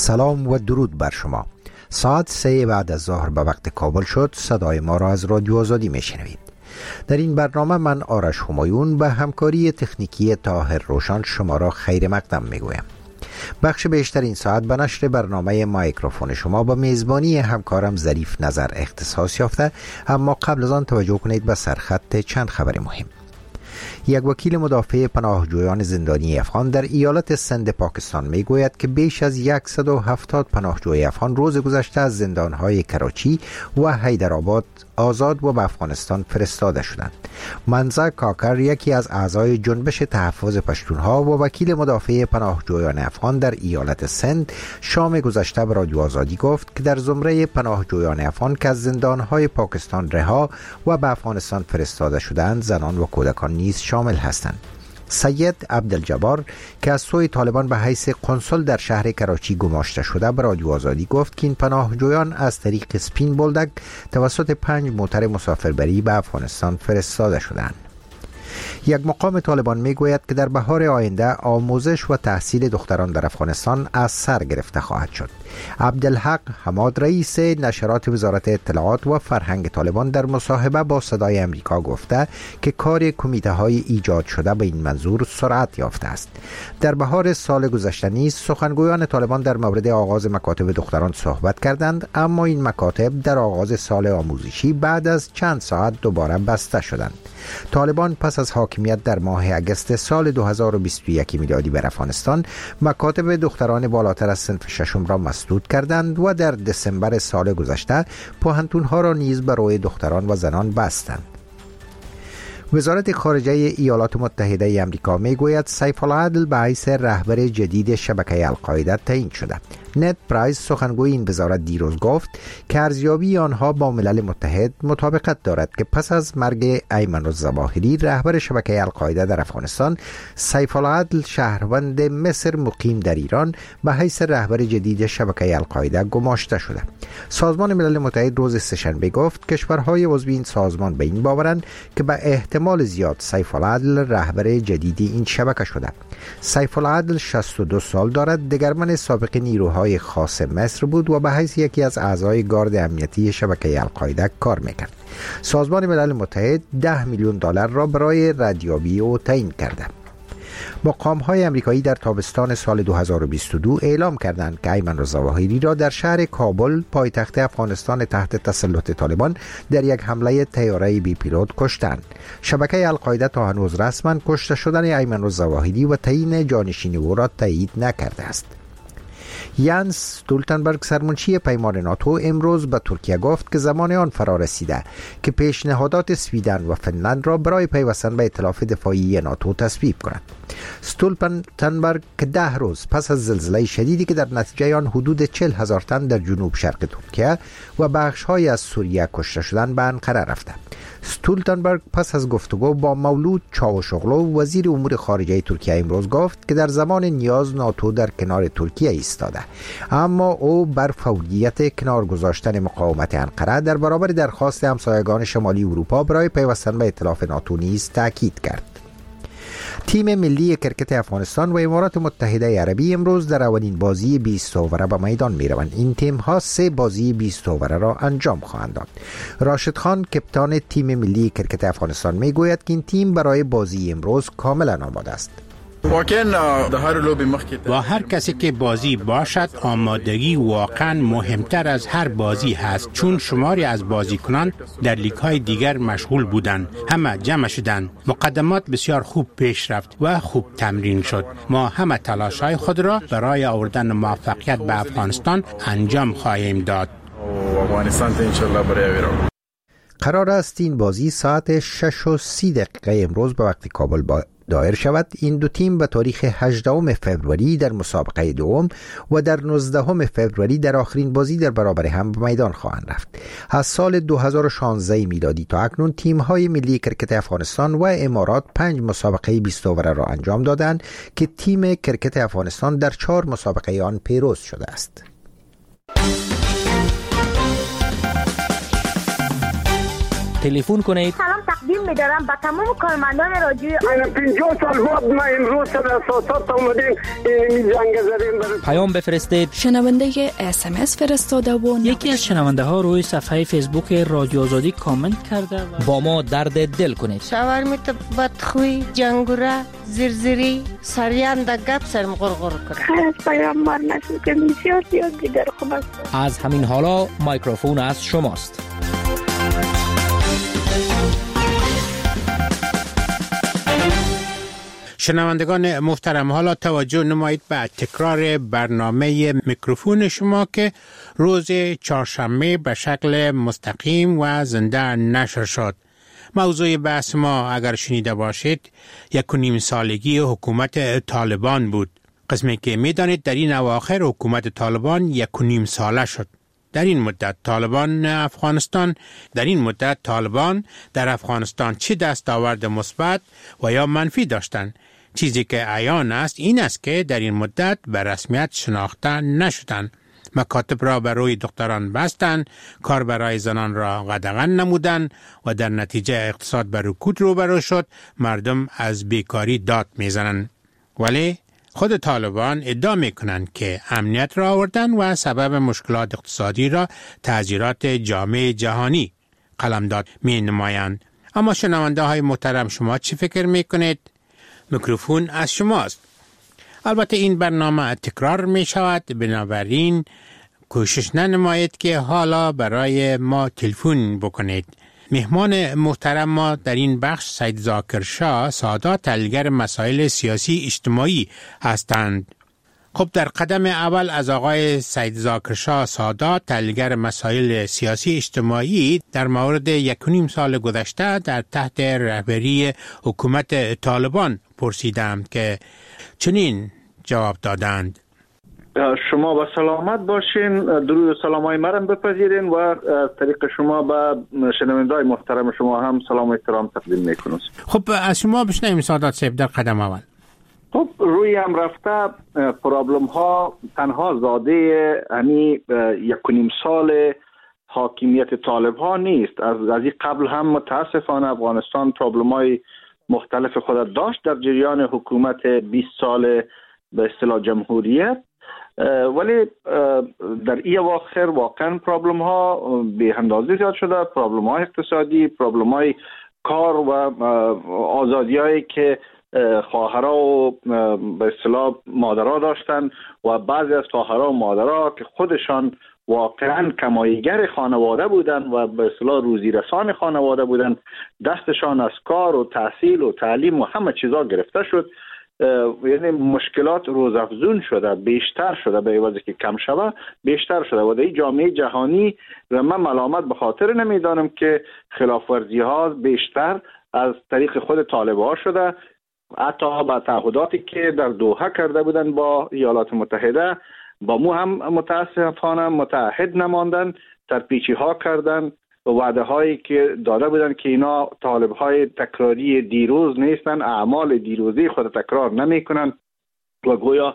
سلام و درود بر شما. ساعت 3 بعد از ظهر به وقت کابل شد. صدای ما را از رادیو آزادی میشنوید. در این برنامه من آرش همایون به همکاری تکنیکی طاهر روشن شما را خیر مقدم میگویم. بخش بیشتر این ساعت به نشر برنامه مایکروفون شما با میزبانی همکارم ظریف نظر اختصاص یافته، اما قبل از آن توجه کنید به سرخط چند خبر مهم. یک وکیل مدافع پناهجویان زندانی افغان در ایالت سند پاکستان می گوید که بیش از 170 پناهجوی افغان روز گذشته از زندانهای کراچی و حیدرآباد آزاد و به افغانستان فرستاده شدند. منزا کاکر، یکی از اعضای جنبش تحفظ پشتونها و وکیل مدافع پناهجویان افغان در ایالت سند، شام گذشته به رادیو آزادی گفت که در زمره پناهجویان افغان که از زندانهای پاکستان رها و به افغانستان فرستاده شدند، زنان و کودکان نیز شامل هستند. سید عبدالجبار که از سوی طالبان به حیث قنسل در شهر کراچی گماشته شده به رادیو آزادی گفت که این پناهجویان از طریق سپین بولدک توسط 5 موتر مسافربری به افغانستان فرستاده شدند. یک مقام طالبان میگوید که در بهار آینده آموزش و تحصیل دختران در افغانستان از سر گرفته خواهد شد. عبدالحق حماد، رئیس نشرات وزارت اطلاعات و فرهنگ طالبان، در مصاحبه با صدای امریکا گفته که کار کمیته های ایجاد شده به این منظور سرعت یافته است. در بهار سال گذشته نیز سخنگویان طالبان در مورد آغاز مکاتب دختران صحبت کردند، اما این مکاتب در آغاز سال آموزشی بعد از چند ساعت دوباره بسته شدند. طالبان پس از حاکمیت در ماه اگست سال 2021 میلادی بر افغانستان مکاتب دختران بالاتر از صنف ششم را مسدود کردند و در دسامبر سال گذشته پوهنتون‌ها را نیز برای دختران و زنان بستند. وزارت خارجه ایالات متحده آمریکا میگوید سیف العدل به حیث رهبر جدید شبکه القاعده تعیین شده. نت پرایس، سخنگوی این وزارت، دیروز گفت که ارزیابی آنها با ملل متحد مطابقت دارد که پس از مرگ ایمن الظواهری رهبر شبکه القاعده در افغانستان، سیف العدل شهروند مصر مقیم در ایران به حیث رهبر جدید شبکه القاعده گماشته شده. سازمان ملل متحد روز سه‌شنبه گفت کشورهای عضو این سازمان به این باورند که به احتمال زیاد سیف العدل رهبر جدید این شبکه شده. سیف العدل 62 سال دارد، دگرمن سابق نیروهای خاص مصر بود و به حیث یکی از اعضای گارد امنیتی شبکه القاعده کار میکرد. سازمان ملل متحد 10 میلیون دلار را برای ردیابی او تعیین کرده. مقام‌های آمریکایی در تابستان سال 2022 اعلام کردند که ایمن الظواهری را در شهر کابل، پایتخت افغانستان تحت تسلط طالبان، در یک حمله طیاره بی پیلوت کشتند. شبکه القاعده تا هنوز رسما کشته شدن ایمن الظواهری و تعیین جانشین او را تایید نکرده است. یانس استولتنبرگ، سرمنشی پیمان ناتو، امروز به ترکیه گفت که زمان آن فرا رسیده که پیشنهادات سویدن و فنلند را برای پیوستن به ائتلاف دفاعی ناتو تصویب کند. استولتنبرگ که 10 روز پس از زلزله شدیدی که در نتیجه آن حدود 40,000 تن در جنوب شرق ترکیه و بخش‌های از سوریه کشته شدند، به انقره رفته. استولتنبرگ پس از گفتگو با مولود چاوشوغلو، وزیر امور خارجه ترکیه، امروز گفت که در زمان نیاز ناتو در کنار ترکیه ایستاده، اما او بر فوریت کنار گذاشتن مقاومت انقره در برابر درخواست همسایگان شمالی اروپا برای پیوستن به ائتلاف ناتو نیز تاکید کرد. تیم ملی کرکت افغانستان و امارات متحده عربی امروز در اولین بازی 20 اووره به میدان می روند. این تیم ها 3 بازی 20 اووره را انجام خواهند داد. راشد خان، کپتان تیم ملی کرکت افغانستان، می گوید که این تیم برای بازی امروز کاملا آماده است. با هر کسی که بازی باشد، آمادگی واقعا مهمتر از هر بازی هست، چون شماری از بازیکنان در لیگ‌های دیگر مشغول بودند. همه جمع شدند. مقدمات بسیار خوب پیش رفت و خوب تمرین شد. ما همه تلاش‌های خود را برای آوردن موفقیت به افغانستان انجام خواهیم داد. قرار است این بازی ساعت 6:30 امروز به وقت کابل دایر شود. این دو تیم به تاریخ 18 فوریه در مسابقه دوم و در 19 فوریه در آخرین بازی در برابر هم به میدان خواهند رفت. از سال 2016 میلادی تا اکنون تیم‌های ملی کرکت افغانستان و امارات 5 مسابقه 20 اووره را انجام دادند که تیم کرکت افغانستان در 4 مسابقه آن پیروز شده است. تلفن کنید. سلام تقدیم می‌دارم به تمام کارمندان رادیو. من 50 سال بعد ما امروز سر اساسات اومدیم این جنگ زدیم. پیام بفرستید. شنونده SMS فرستاده و یکی از شنونده ها روی صفحه فیسبوک رادیو آزادی کامنت کرده با ما درد دل کنید. شاورمیت بدخوی، جنگوره، زرزری، سریان در گپ سرم غرغر کنه. خیر از پیامبر نشد که بسیار دیگر خوب است. از همین حالا مایکروفون از شماست. شنوندگان محترم، حالا توجه نمایید به تکرار برنامه میکروفون شما که روز چهارشنبه به شکل مستقیم و زنده نشر شد. موضوع بحث ما اگر شنیده باشید 1.5 سالگی حکومت طالبان بود. قسمی که میدانید در این اواخر حکومت طالبان 1.5 ساله شد. در این مدت طالبان در افغانستان چه دستاورد مثبت و یا منفی داشتند؟ چیزی که عیان است این است که در این مدت به رسمیت شناخته نشدند. مکاتب را بر روی دختران بستند، کار برای زنان را قدغن نمودند و در نتیجه اقتصاد بر رکود روبرو شد. مردم از بیکاری داد میزنند. ولی خود طالبان ادعا میکنند که امنیت را آوردن و سبب مشکلات اقتصادی را تأثیرات جامعه جهانی قلمداد می نمایند. اما شنونده های محترم، شما چی فکر میکنید؟ میکروفون از شماست. البته این برنامه تکرار می شود، بنابراین کوشش ننمایید که حالا برای ما تلفن بکنید. مهمان محترم ما در این بخش سید ذاکر شاه سادات، تحلیلگر مسائل سیاسی اجتماعی هستند. خب در قدم اول از آقای سید ذاکر شاه سادات، تحلیلگر مسائل سیاسی اجتماعی، در مورد 1.5 سال گذشته در تحت رهبری حکومت طالبان پرسیدم که چنین جواب دادند. شما با سلامت باشین. درود و سلامای مرم بپذیرین و از طریق شما به شنونده‌های محترم شما هم سلام و احترام تقدیم میکنم. خب از شما بشنویم سادات صاحب در قدم اول. خب روی هم رفته پرابلم ها تنها زاده همین 1.5 سال حاکمیت طالب ها نیست. از این قبل هم متاسفانه افغانستان پرابلم های مختلف خود داشت در جریان حکومت 20 سال به اصطلاح جمهوریت، ولی در این اواخر واقعا پرابلم ها به اندازه زیاد شده. پرابلم های اقتصادی، پرابلم های کار و آزادی هایی که خواهرها و به اصطلاح مادرها داشتن و بعضی از خواهرها و مادرها که خودشان واقعا کماییگر خانواده بودن و به اصطلاح روزی رسان خانواده بودن، دستشان از کار و تحصیل و تعلیم و همه چیزا گرفته شد. یعنی مشکلات روزافزون شده، بیشتر شده، به عوضی که کم شده بیشتر شده و در این جامعه جهانی و من ملامت به خاطر نمیدانم که خلافورزی ها بیشتر از طریق خود طالبان شده. حتی با تعهداتی که در دوحه کرده بودن با ایالات متحده با مو هم متاسفانه متحد نماندن، ترپیچی ها کردن و وعده هایی که داده بودن که اینا طالب های تکراری دیروز نیستن، اعمال دیروزی خود تکرار نمی کنن و گویا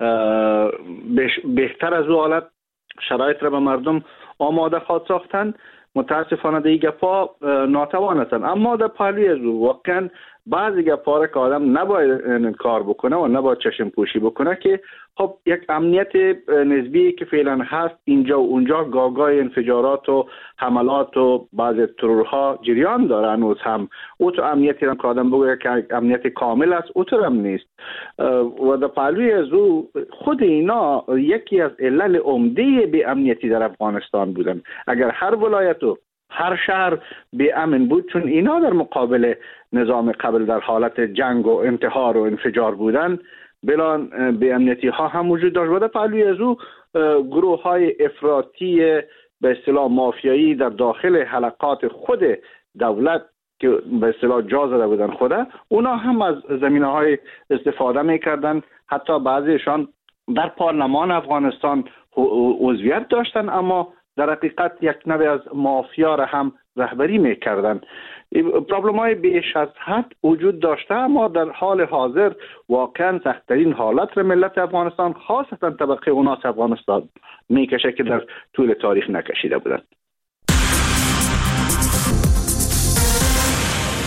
بهتر از او حالت شرایط را به مردم آماده خواهد ساختن. متاسفانه دیگه گپا ناتوان هستند، اما در پهلوی از او واقعا بعضی گپا که آدم نباید کار بکنه و نباید چشم پوشی بکنه که خب یک امنیت نسبی که فعلا هست اینجا و اونجا، گاگای انفجارات و حملات و بعضی ترورها جریان داره هنوز هم. او تو امنیتی هم که آدم بگویه که امنیت کامل است او تو هم نیست و در پهلوی از او خود اینا یکی از علل عمده به امنیتی در افغانستان بودن. اگر هر ولایت و هر شهر به امن بود، چون اینا در مقابل نظام قبل در حالت جنگ و انتحار و انفجار بودن، بلان به امنیتی ها هم وجود داشت و در پهلوی از او گروه های افراطی به اصطلاح مافیایی در داخل حلقات خود دولت که به اصطلاح جا زده بودن خوده، اونا هم از زمینه های استفاده میکردن. حتی بعضیشان در پارلمان افغانستان عضویت داشتن اما در حقیقت یک نوع از مافیا را هم رهبری میکردن. پرابلم های بیش از حد وجود داشته، اما در حال حاضر واقعا سخت‌ترین حالت را ملت افغانستان خاصتا طبقه اوناس افغانستان میکشه که در طول تاریخ نکشیده بودند.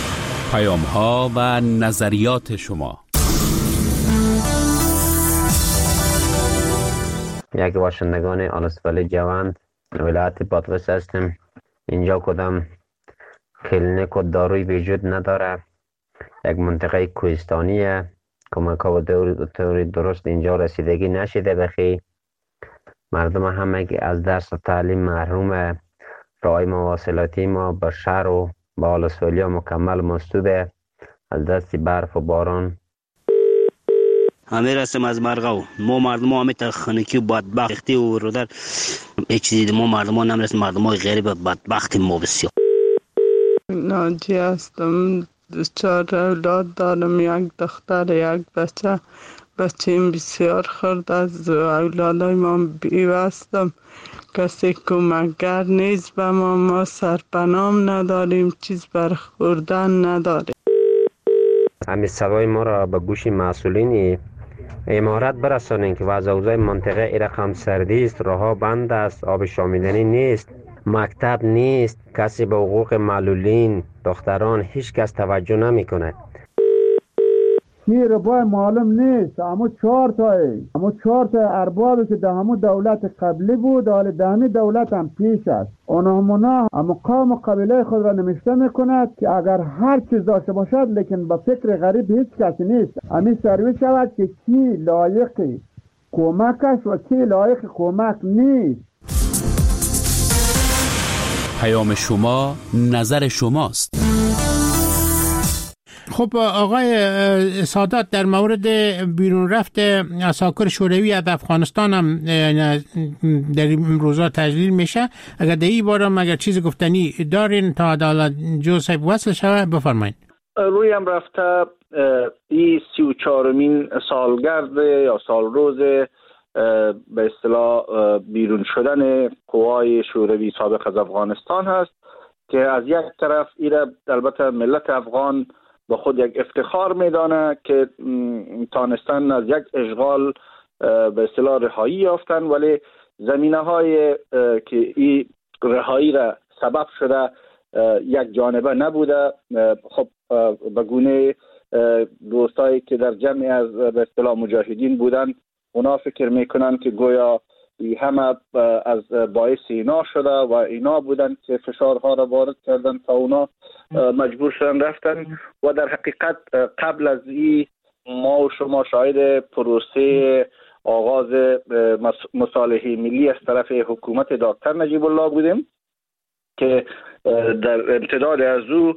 پیام‌ها و نظریات شما. یک باشندگان آلسوال جوند ولایت بادغیس هستیم. اینجا کدام کلینیک و داروی وجود نداره. یک منطقه کوهستانیه. کمک ها و طور درست اینجا رسیدگی نشده بخی. مردم همه از درس و تعلیم محرومه. راهی مواصلاتی ما به شهر و به آلسوالیا مکمل مسدوده از دست برف و باران. امیر هستم از مرغاو. ما مردم همه تخنیکی و بدبختی و رو در هیچ چیزی ما مردم ها نمیرسیم. مردم های غریب بدبختی ما بسیار. ناجی هستم. 4 اولاد دارم، یک دختر یک بچه. بچه‌ام بسیار خرد از اولادای ما بیوستم. کسی کمکگر نیست به ما سرپنام نداریم، چیز برخوردن نداریم. همین صدای ما را به گوش مسئولین امارات برسانین که وضع اوضاع منطقه ای رقم سردی است، راه‌ها بند است، آب شامیدنی نیست، مکتب نیست، کسی به حقوق معلولین دختران هیچ کس توجه نمی‌کنه. شیر بای معلوم نیست. همو 4 تا اربابی که در همو دولت قبلی بود، حال دهمی دولت هم پیش است. اونا همو قوم و قبیله خود را نمیشته میکند که اگر هر چیز داشته باشد لیکن با فکر غریب هیچ کسی نیست. همین سروی شود که کی لایق کمک است و کی لایق کمک نیست. پیام شما نظر شماست. خب آقای سادات، در مورد بیرون رفت عساکر شوروی از افغانستان هم در این روزا تجلیل میشه. اگر در این باره اگر چیز گفتنی دارین تا عدالت جوزف وصل شود بفرمایید. روی هم رفته این 34مین سالگرد یا سال روز به اصطلاح بیرون شدن قوای شوروی سابق از افغانستان هست که از یک طرف ایره البته ملت افغان با خود یک افتخار میدانه که تانستن از یک اشغال به اصطلاح رهایی یافتن، ولی زمینه های که این رهایی را سبب شده یک جانبه نبوده. خب به گونه دوستایی که در جمعی از به اصطلاح مجاهدین بودن، اونا فکر میکنن که گویا همه از باعث اینا شده و اینا بودن که فشارها را وارد کردن تا اونا مجبور شدن رفتن. و در حقیقت قبل از این ما و شما شاهد پروسه آغاز مصالحه ملی از طرف حکومت دکتر نجیب الله بودیم که در امتداد از او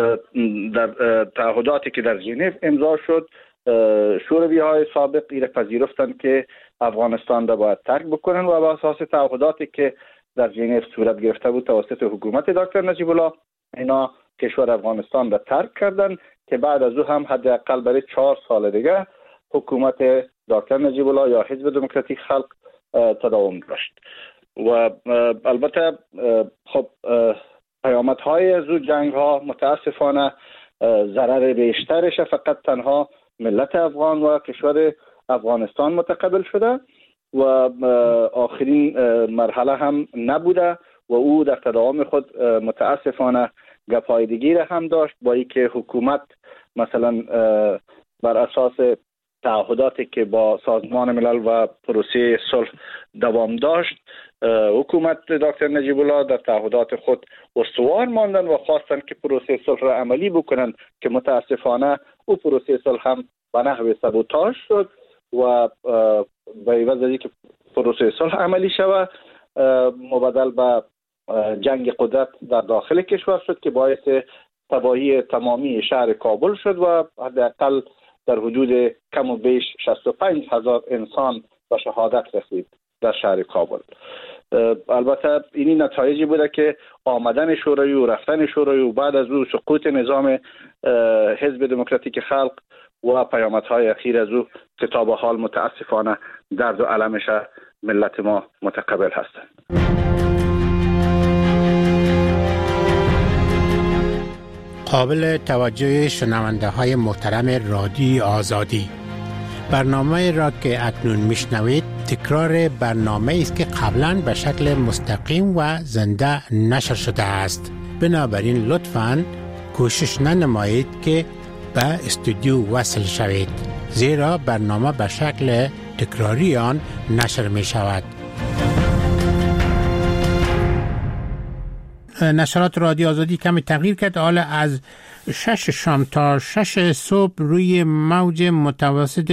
در تعهداتی که در ژنو امضا شد، شوروی های سابق ایره پذیرفتند که افغانستان را باید ترک بکنن و با اساس تعهداتی که در ژنو صورت گرفته بود توسط حکومت دکتر نجیب الله، اینا کشور افغانستان را ترک کردن که بعد از او هم حداقل برای 4 سال دیگه حکومت دکتر نجیب الله یا حزب دموکراتیک خلق تداوم داشت. و البته خب پیامدهای از او جنگ ها متاسفانه ضرر بیشترش فقط تنها ملت افغان و کشور افغانستان متقبل شده و آخرین مرحله هم نبوده و او در تداوم خود متاسفانه گپای دیگه هم داشت، با اینکه حکومت مثلا بر اساس تعهداتی که با سازمان ملل و پروسه صلح دوام داشت، حکومت دکتر نجیب الله در تعهدات خود استوار ماندن و خواستن که پروسه صلح را عملی بکنن که متاسفانه او پروسه صلح هم به نحو سابوتاژ شد و به عوض از اینکه پروسه صلح عملی شود مبدل به جنگ قدرت در داخل کشور شد که باعث تباهی تمامی شهر کابل شد و حداقل در حدود کم و بیش 65,000 انسان به شهادت رسید در شهر کابل. البته اینی نتایجی بوده که آمدن شوروی و رفتن شوروی و بعد از او سقوط نظام حزب دموکراتیک خلق و پیامدهای اخیر از او که تا به حال متاسفانه درد و علمش ملت ما متقبل هستند. قابل توجه شنونده های محترم رادیو آزادی، برنامه را که اکنون میشنوید تکرار برنامه است که قبلا به شکل مستقیم و زنده نشر شده است. بنابراین لطفاً کوشش ننمایید که به استودیو وصل شوید، زیرا برنامه به شکل تکراری آن نشر می شود. نشرات رادیو آزادی کمی تغییر کرد. حالا از 6 شام تا 6 صبح روی موج متوسط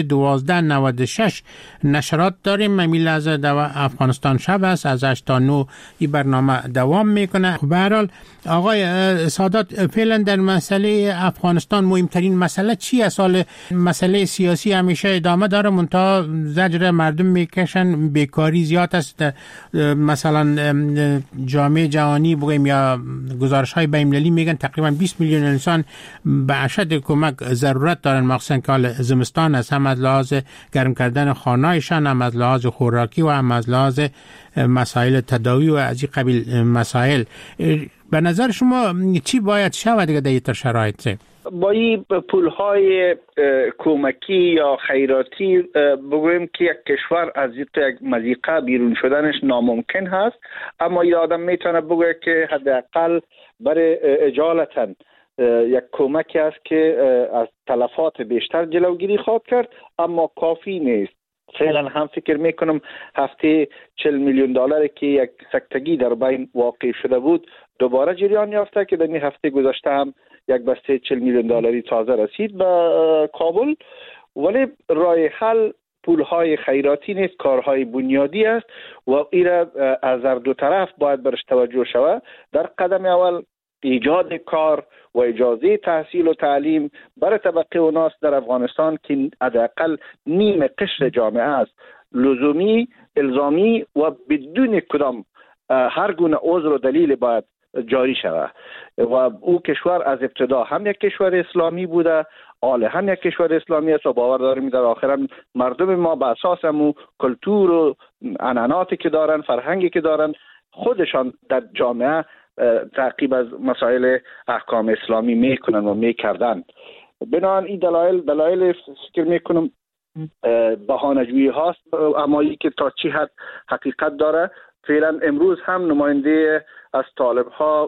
1296 نشرات داریم. میل از افغانستان شب است، از 8 تا 9 این برنامه دوام میکنه. به هر حال آقای سادات، فعلا در مسئله افغانستان مهمترین مسئله چی است؟ مسئله سیاسی همیشه ادامه داره، منتها زجر مردم میکشن، بیکاری زیاد است. مثلا جامعه جهانی بگیم یا گزارش های بین‌المللی میگن تقریبا 20 میلیون انسان به اشد کمک ضرورت دارن، مخصوصا که حال زمستان است، هم از لحاظ گرم کردن خانه‌هایشان، هم از لحاظ خوراکی و هم از لحاظ مسائل تداوی و از این قبیل مسائل. به نظر شما چی باید شود دیگه در این شرایط؟ با این پولهای کمکی یا خیراتی بگویم که یک کشور از یک مضیقه بیرون شدنش ناممکن هست، اما این آدم میتونه بگوید که حداقل برای اجالتاً یک کمکی است که از تلفات بیشتر جلوگیری خواهد کرد، اما کافی نیست. فعلا هم فکر میکنم هفته 40 میلیون دلاری که یک سکتگی در بین واقع شده بود دوباره جریان یافته که در این هفته گذشته هم یک بسته 40 میلیون دلاری تازه رسید به کابل. ولی راه حل پولهای خیراتی نیست، کارهای بنیادی است و این را از هر دو طرف باید برش توجه شود. در قدم اول ایجاد کار و اجازه تحصیل و تعلیم برای طبقه و ناس در افغانستان که حداقل نیم قشر جامعه است، لزومی، الزامی و بدون کدام هر گونه عذر و دلیل باید جاری شود. و او کشور از ابتدا هم یک کشور اسلامی بوده، حال هم یک کشور اسلامی است و باور داریم در آخر مردم ما به اساس همون کلتور و عنعناتی که دارن، فرهنگی که دارن، خودشان در جامعه تعقیب از مسائل احکام اسلامی میکنن و میکردن. بنابراین این دلایل فکر میکنم بهانه‌جویی هاست، اما این که تا چی حد حقیقت داره. فعلا امروز هم نماینده از طالب ها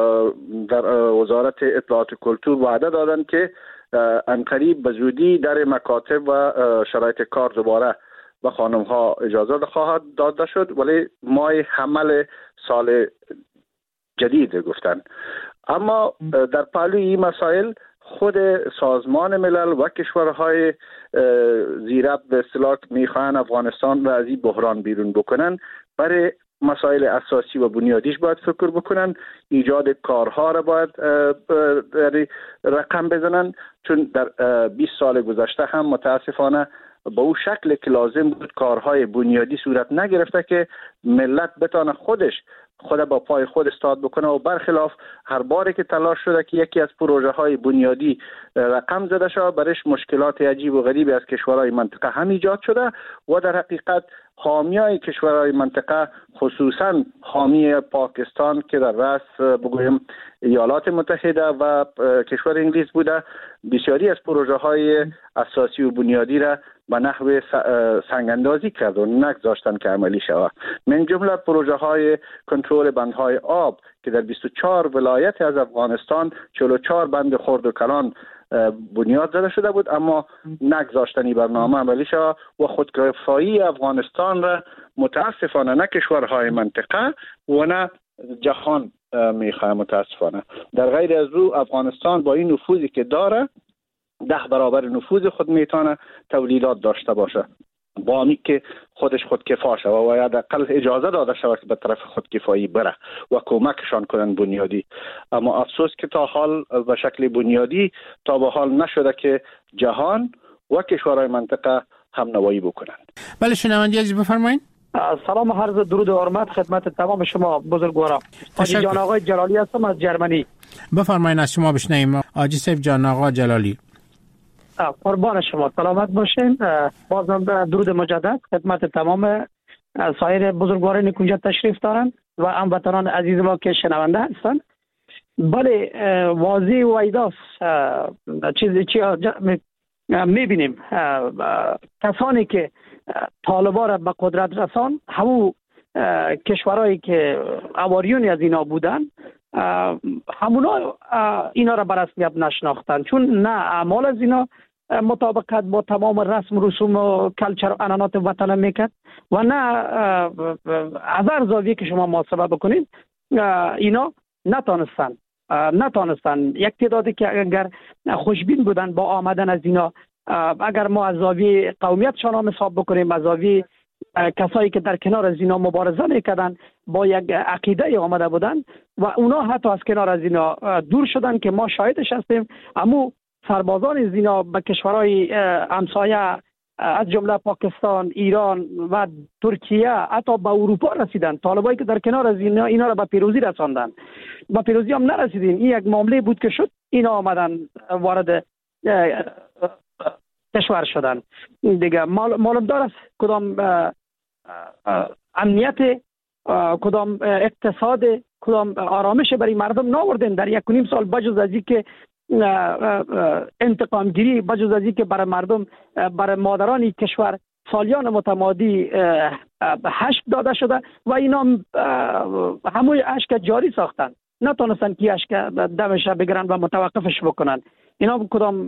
در وزارت اطلاعات و کلتور وعده دادن که عنقریب به زودی در مکاتب و شرایط کار دوباره به خانم ها اجازه خواهد داده شد، ولی ماه حمل سال جدید گفتن. اما در پهلوی این مسائل خود سازمان ملل و کشورهای زیرب به اصطلاح میخواهند افغانستان را از این بحران بیرون بکنن. برای مسائل اساسی و بنیادیش باید فکر بکنن، ایجاد کارها را باید رقم بزنن، چون در 20 سال گذشته هم متاسفانه با او شکل که لازم بود کارهای بنیادی صورت نگرفته که ملت بتانه خود با پای خود استاد بکنه و برخلاف هر باری که تلاش شده که یکی از پروژه های بنیادی رقم زده شد، برش مشکلات عجیب و غریبی از کشورهای منطقه هم ایجاد شده و در حقیقت حامیای کشورهای منطقه خصوصا حامی پاکستان که در رأس بگویم ایالات متحده و کشور انگلیس بوده، بسیاری از پروژه های اساسی و بنیادی را به نحو سنگاندازی کرد و نگذاشتن که عملی شود. من جمله پروژه های کنترل بندهای آب که در 24 ولایت از افغانستان 44 بند خرد و کلان بنیاد زده شده بود، اما نگذاشتنی برنامه عملی شود و خودکفایی افغانستان را متاسفانه نه کشورهای منطقه و نه جهان میخواه متاسفانه. در غیر از او افغانستان با این نفوذی که داره 10 برابر نفوذ خود میتونه تولیدات داشته باشه، با امی که خودش خودکفا شود و حداقل اجازه داده شود که به طرف خودکفایی بره و کمکشان کنن بنیادی. اما افسوس که تا حال به شکل بنیادی تا به حال نشده که جهان و کشورهای منطقه هم نوایی بکنن. بله شنونده عزیز بفرمایید. سلام و عرض درود و حرمت خدمت تمام شما بزرگواران. حاجی جان آقای جلالی هستم از جرمنی. بفرمایید از شما بشنویم. حاجی سیف جان آقا جلالی. قربان شما، سلامت باشین. بازم درود مجدد خدمت تمام سایر بزرگواران که اینجا تشریف دارن و هموطنان عزیز ما که شنونده هستن. بله واضح و ایداست چیزی میبینیم کسانی که طالبان را به قدرت رسان همون کشورهایی که اواریونی از اینا بودن همونا اینا را به رسمیت نشناختن، چون نه اعمال از اینا مطابقت با تمام رسم رسوم و کلچر و عنعنات وطن میکرد و نه از هر زاویه که شما محاسبه بکنید اینا نتانستن. یک تعدادی که اگر خوشبین بودن با آمدن از اینا، اگر ما از زاویه قومیتشان هم حساب بکنیم، از زاویه کسایی که در کنار از اینا مبارزه میکردن با یک عقیده آمده بودن و اونا حتی از کنار از اینا دور شدن که ما شاهدش هستیم. اما سربازان از اینا به کشورهای همسایه از جمله پاکستان، ایران و ترکیه، حتی به اروپا رسیدن. طالبایی که در کنار از اینا را به پیروزی رساندن. به پیروزی هم نرسیدین. این یک معامله بود که شد، اینا آمدن وارد کشور شدن دیگه. معلوم دار است کدام امنیت، کدام اقتصاد، کدام آرامش برای مردم ناوردن در 1.5 سال، بجز از اینکه انتقام گیری، بجز از اینکه برای مردم، برای مادران کشور سالیان متمادی حشک داده شده و اینا همون حشک جاری ساختن، نتونستن که حشک دمش بگیرن و متوقفش بکنن. اینا کدام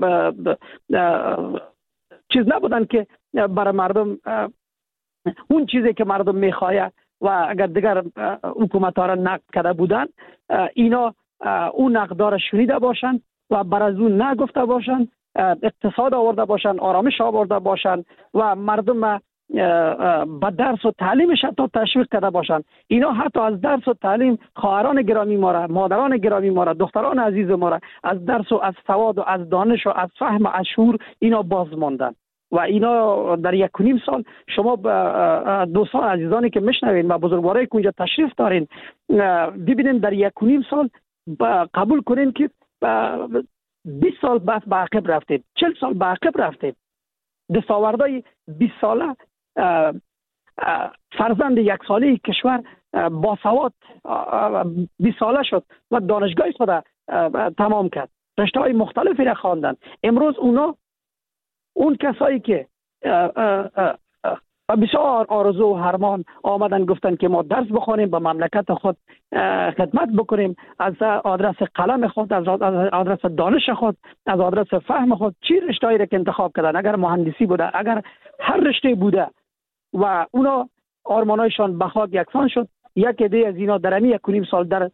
چیز نبودن که برای مردم اون چیزی که مردم میخواه و اگر دیگر حکومت ها را نقد کرده بودن، اینا اون نقدار شنیده باشن و بر از اون نگفته باشن، اقتصاد آورده باشن، آرامش آورده باشن و مردم با درس و تعلیمش حتی تشویق کرده باشن. اینا حتی از درس و تعلیم خواهران گرامی ما را، مادران گرامی ما را، دختران عزیز ما را از درس و از سواد و از دانش و از فهم و از شعور اینا باز ماندن. و اینا در 1.5 سال شما دوستان عزیزانی که میشنوین و بزرگوارایی که اونجا تشریف دارین ببینین، در 1.5 سال قبول کنین که 20 سال بعد به عقب رفتید، 40 سال به عقب رفتید. دستاوردهای 20 ساله فرزند 1 ساله کشور با سواد 20 ساله شد و دانشگاه خود تمام کرد، رشته های مختلفی را خواندن. امروز اون کسایی که بسیار آرزو و هرمان آمدن گفتن که ما درس بخونیم، به مملکت خود خدمت بکنیم، از آدرس قلم خود، از آدرس دانش خود، از آدرس فهم خود، چی رشته‌ای را که انتخاب کردن، اگر مهندسی بوده، اگر هر رشته بوده و اونا آرمانایشان به خاک یکسان شد. یک عده از اینا در 1.5 سال در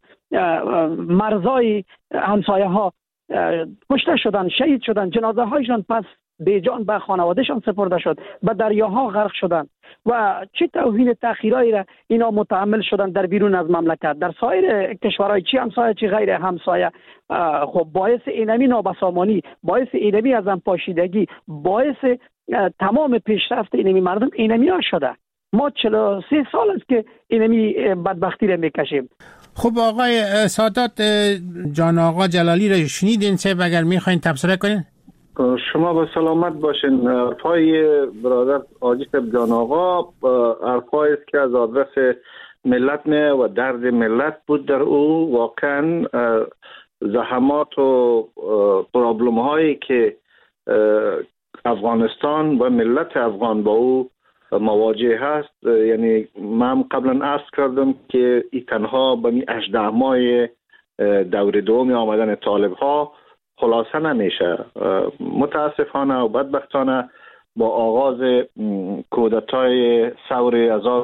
مرزهای همسایه ها کشته شدن، شهید شدن، جنازه هایشان پس بیجان به خانوادهشان سپرده شد، به دریاها غرق شدن و چه توهین تأخیرایی را اینا متحمل شدن در بیرون از مملکت، در سایر کشورهای چی همسایه چی غیر همسایه. خب باعث اینمی نابسامانی، باعث اینمی از پاشیدگی، باعث تمام پیشرفت اینمی مردم اینمی ها شده. ما 43 سال است که اینمی بدبختی را میکشیم. خب آقای سادات، جان آقا جلالی را شنیدین؟ چه اگر میخواین تبصره کنین؟ شما با سلامت باشین. حرفای برادر حاجی صاحب جان آقا حرفایی است که از آدرس ملت و درد ملت بود. در او واقعا زحمات و پرابلم هایی که افغانستان و ملت افغان با او مواجه هست، یعنی من قبلا عرض کردم که این تنها به 18 ماه دور دوم آمدن طالب ها خلاصه نمیشه. متاسفانه و بدبختانه با آغاز کودتای ثور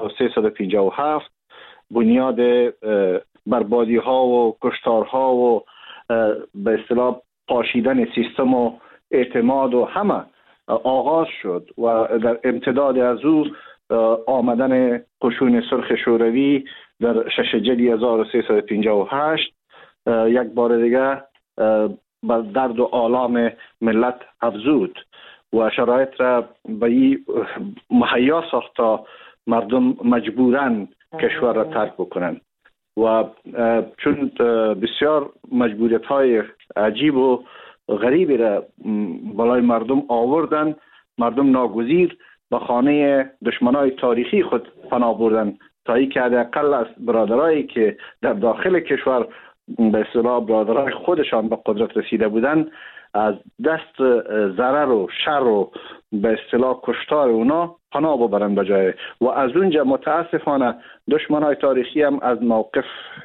1357 بنیاد بربادی ها و کشتار ها و به اصطلاح پاشیدن سیستم و اعتماد و همه آغاز شد و در امتداد از او آمدن قشون سرخ شوروی در 6 جدی 1358 یک بار دیگه بر درد و آلام ملت افزود و شرایط را به این مهیا ساخت مردم مجبورن کشور را ترک بکنن و چون بسیار مجبوریت های عجیب و غریبی را بالای مردم آوردن، مردم ناگزیر به خانه دشمنای تاریخی خود پناه بردن تا ای که حداقل از برادرایی که در داخل کشور به اصطلاح برادرای خودشان به قدرت رسیده بودن از دست ضرر و شر و به اصطلاح کشتار اونا پناه ببرن بجای و از اونجا متاسفانه دشمنای تاریخی هم از موقف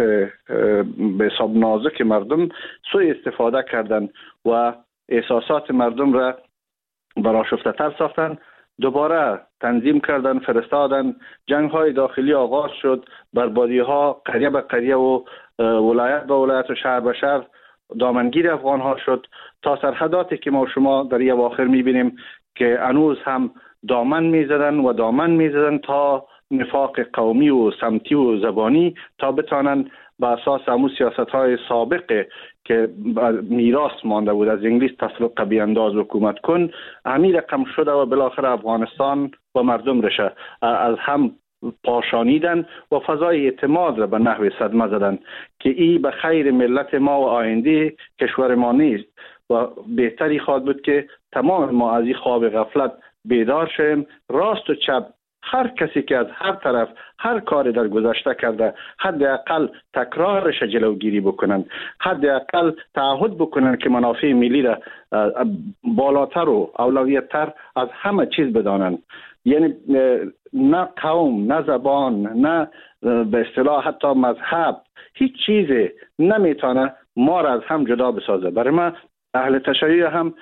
به حساب نازک مردم سوء استفاده کردن و احساسات مردم را برآشفته تر ساختن، دوباره تنظیم کردن، فرستادن، جنگ های داخلی آغاز شد، بربادی ها قریه به قریه و ولایت به ولایت و شهر به شهر دامنگیر افغان ها شد تا سرحداتی که ما شما در یه اواخر میبینیم که هنوز هم دامن میزدن تا نفاق قومی و سمتی و زبانی تا بتانن با اساس همون سیاست های سابقه که میراث مانده بود از انگلیس تسلط قوی انداز حکومت کن همین رقم شده و بالاخره افغانستان و مردم رشه از هم پاشانیدن و فضای اعتماد را به نحو صدمه زدن که این به خیر ملت ما و آینده کشور ما نیست و بهتری خواهد بود که تمام ما از این خواب غفلت بیدار شیم. راست و چپ هر کسی که از هر طرف هر کاری در گذشته کرده حداقل تکرارش جلوگیری بکنن، حداقل تعهد بکنن که منافع ملی را بالاتر و اولویت‌تر از همه چیز بدانن. یعنی نه قوم، نه زبان، نه به اصطلاح حتی مذهب، هیچ چیزی نمیتونه ما را از هم جدا بسازه. برای من اهل تشیع هم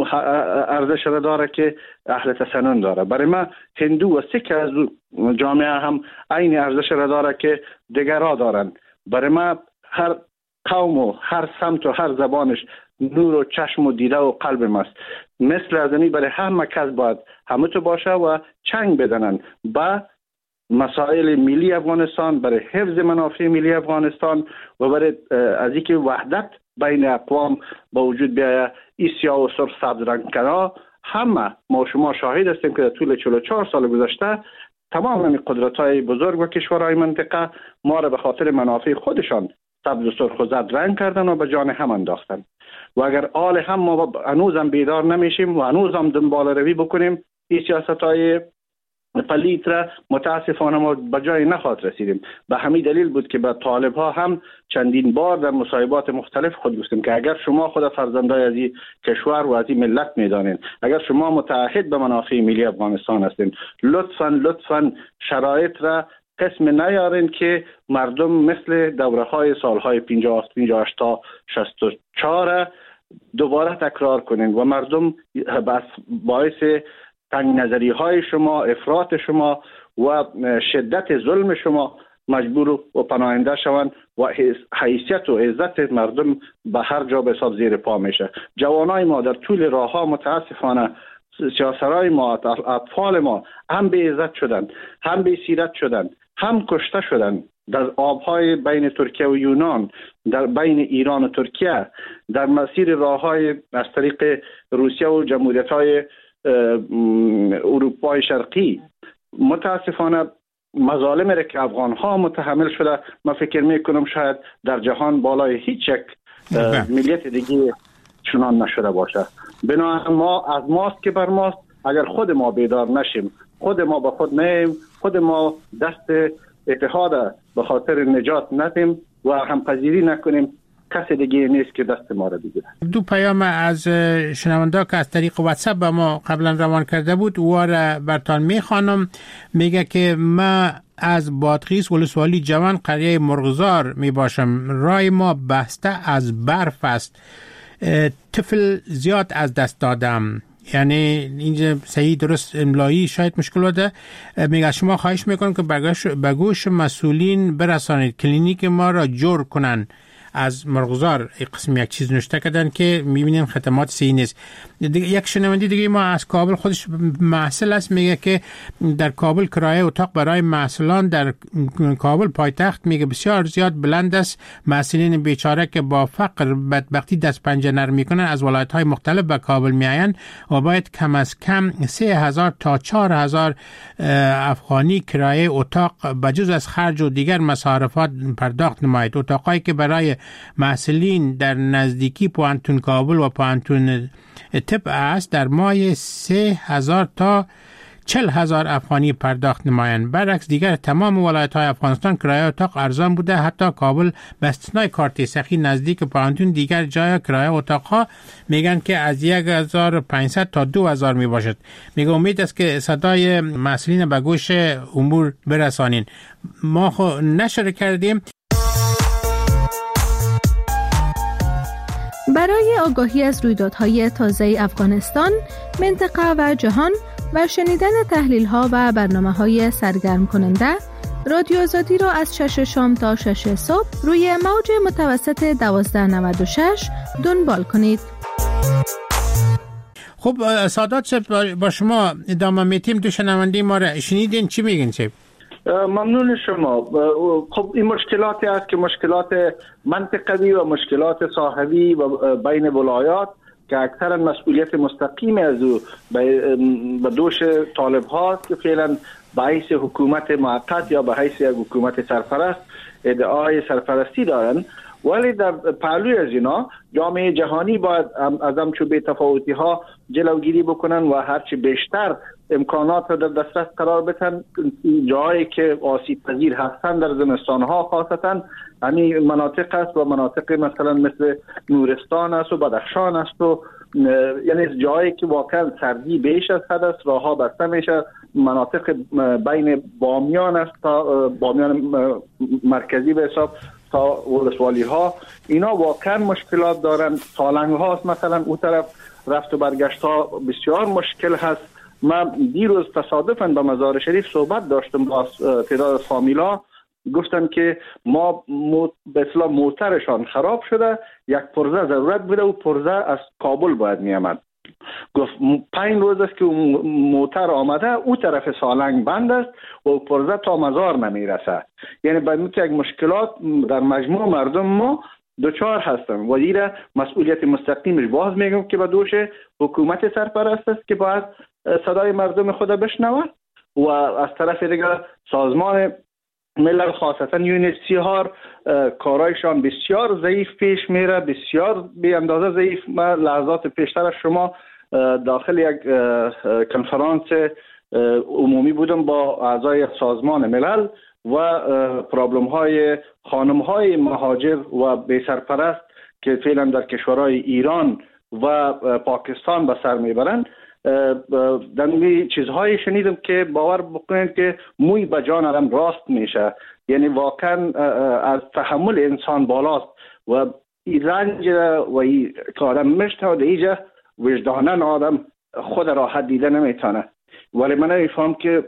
ارزش را داره که اهل تسنن داره. برای من هندو و سیک از جامعه هم عین ارزش را داره که دیگرها دارن. برای من هر قوم و هر سمت و هر زبانش نور و چشم و دیده و قلب ماست. مثل ازنی برای همه کس باید همه تو باشه و چنگ بدنن با مسائل ملی افغانستان، برای حفظ منافع ملی افغانستان و برای از اینکه وحدت بین اقوام با وجود بیاید. این سیاه و سرخ سبز رنگ کنا همه ما شما شاهد هستیم که در طول 44 سال گذشته تمام این قدرت‌های بزرگ و کشورهای منطقه ما را به خاطر منافع خودشان سبز و سرخ و زرد رنگ کردن و به جان هم انداختن. و اگر آل هم ما هنوزم بیدار نمیشیم و هنوزم دنبال روی بکنیم این سیاست‌های پلیت را متاسفانه ما به جای نخواهد رسیدیم. به همین دلیل بود که به طالب ها هم چندین بار در مصاحبات مختلف خود گفتیم که اگر شما خود فرزندای از این کشور و از این ملت میدانین، اگر شما متعهد به منافع ملی افغانستان هستین، لطفاً شرایط را قسم نیارین که مردم مثل دوره های سالهای 58 تا 64 دوباره تکرار کنین و مردم باعث تنگ نظری های شما، افراط شما و شدت ظلم شما مجبور و پناهنده شوند و حیثیت و عزت مردم به هر جا به حساب زیر پا میشه. جوانای ما در طول راه ها متاسفانه سیاسرای ما، اطفال ما هم به عزت شدن، هم به سیرت شدن، هم کشته شدن در آبهای بین ترکیه و یونان، در بین ایران و ترکیه، در مسیر راههای از طریق روسیه و جمهوریت‌های اروپای شرقی. متاسفانه مظالمی را که افغان ها متحمل شده من فکر میکنم شاید در جهان بالای هیچ یک ملیت دیگه چنان نشده باشه. بنابراین ما از ماست که بر ماست، اگر خود ما بیدار نشیم، خود ما به خود نیم، خود ما دست اتحاد به خاطر نجات ندیم و همپذیری نکنیم، کسی دیگه نیست که دست ما را بگیره. دو پیام از شنونده که از طریق واتساپ به ما قبلا روان کرده بود و را برتان میخوانم. میگه که ما از بادغیس ولسوالی جوان قریه مرغزار می باشم. رای ما بسته از برف است. طفل زیاد از دست دادم. یعنی اینجا صحیح درست املایی شاید مشکل بوده. میگه شما خواهش میکنم که به گوش مسئولین برسانید کلینیک ما را جور کنن. از مرغزار قسم یک چیز نوشته کردن که میبینیم خدمات صحیح نیست. یک شنونده دیگه ما از کابل خودش محصل است، میگه که در کابل کرایه اتاق برای محصلان در کابل پایتخت میگه بسیار زیاد بلند است. محصلین بیچاره که با فقر بدبختی دست پنجه نرم میکنن از ولایت‌های مختلف به کابل میآیند و باید کم از کم 3000 تا 4000 افغانی کرایه اتاق بجز از خرج و دیگر مصارفات پرداخت نماید. اتاقایی که برای محصلین در نزدیکی پوانتون کابل و پوانتون طب است در ماه 3000 تا 40,000 افغانی پرداخت نمایند. برعکس دیگر تمام ولایت‌های افغانستان کرایه اتاق ارزان بوده. حتی کابل به استثنای کارت سخی نزدیک پانتون دیگر جای کرایه اتاق‌ها میگن که از 1,500 تا 2,000 می باشد. میگه امید است که صدای مسئولین به گوش امور برسانین. ما خو نشر کردیم. برای آگاهی از رویدادهای تازه افغانستان، منطقه و جهان و شنیدن تحلیل‌ها و برنامه‌های سرگرم کننده، رادیو آزادی را از 6 شام تا 6 صبح روی موج متوسط 1296 دنبال کنید. خب سادات صاحب، با شما ادامه میتیم. دو شنونده ما را شنیدین، چی میگین صاحب؟ ممنون شما. خب این مشکلاتی است که مشکلات منطقوی و مشکلات ساحوی و بین ولایات که اکثرا مسئولیت مستقیم از او به دوش طالب هاست که فعلا به حیث حکومت موقت یا به حیث یک حکومت سرپرست ادعای سرپرستی دارند، ولی در پهلوی از اینا جامعه جهانی باید از همچون بی‌تفاوتی ها جلوگیری بکنن و هرچی بیشتر امکانات را در دسترس قرار بدن. جایی که آسیب پذیر هستند در زمستان ها خاصتا همین مناطق است و مناطق مثلا مثل نورستان است و بدخشان است و یعنی جایی که واقعا سردی بیش از حد است، راه ها بسته میشه. مناطق بین بامیان است تا بامیان مرکزی به حساب تا ولسوالی ها، اینا واقعا مشکلات دارن. سالنگ هاست مثلا اون طرف رفت و برگشت ها بسیار مشکل هست. من دیروز تصادفاً به مزار شریف صحبت داشتم با تعداد فامیلا، گفتن که ما به اصطلاح موترشان خراب شده، یک پرزه ضرورت بوده و پرزه از کابل باید می آمد. گفت 5 روز است که موتر آمده، او طرف سالنگ بند است و پرزه تا مزار نمی رسه. یعنی باید یک مشکلات در مجموع مردم ما دوچار هستن و دیره مسئولیت مستقیمش باز میگم که به دوش حکومت سرپرست است که باید صدای مردم خود بشنوه و از طرف دیگر سازمان ملل خاصتا UNHCR کارایشان بسیار ضعیف پیش میره، بسیار بی اندازه ضعیف. من لحظات پیشتر از شما داخل یک کنفرانس عمومی بودم با اعضای سازمان ملل و پرابلم های خانم های مهاجر و بی سرپرست که فعلا در کشورهای ایران و پاکستان به سر میبرند. در این چیزهایی شنیدم که باور بکنید که موی به جان آدم راست میشه. یعنی واقعا از تحمل انسان بالاست و این رنج و این که آدم میشته و دیگه وجدانن آدم خود راحت دیده نمیتونه. ولی من نمیفهم که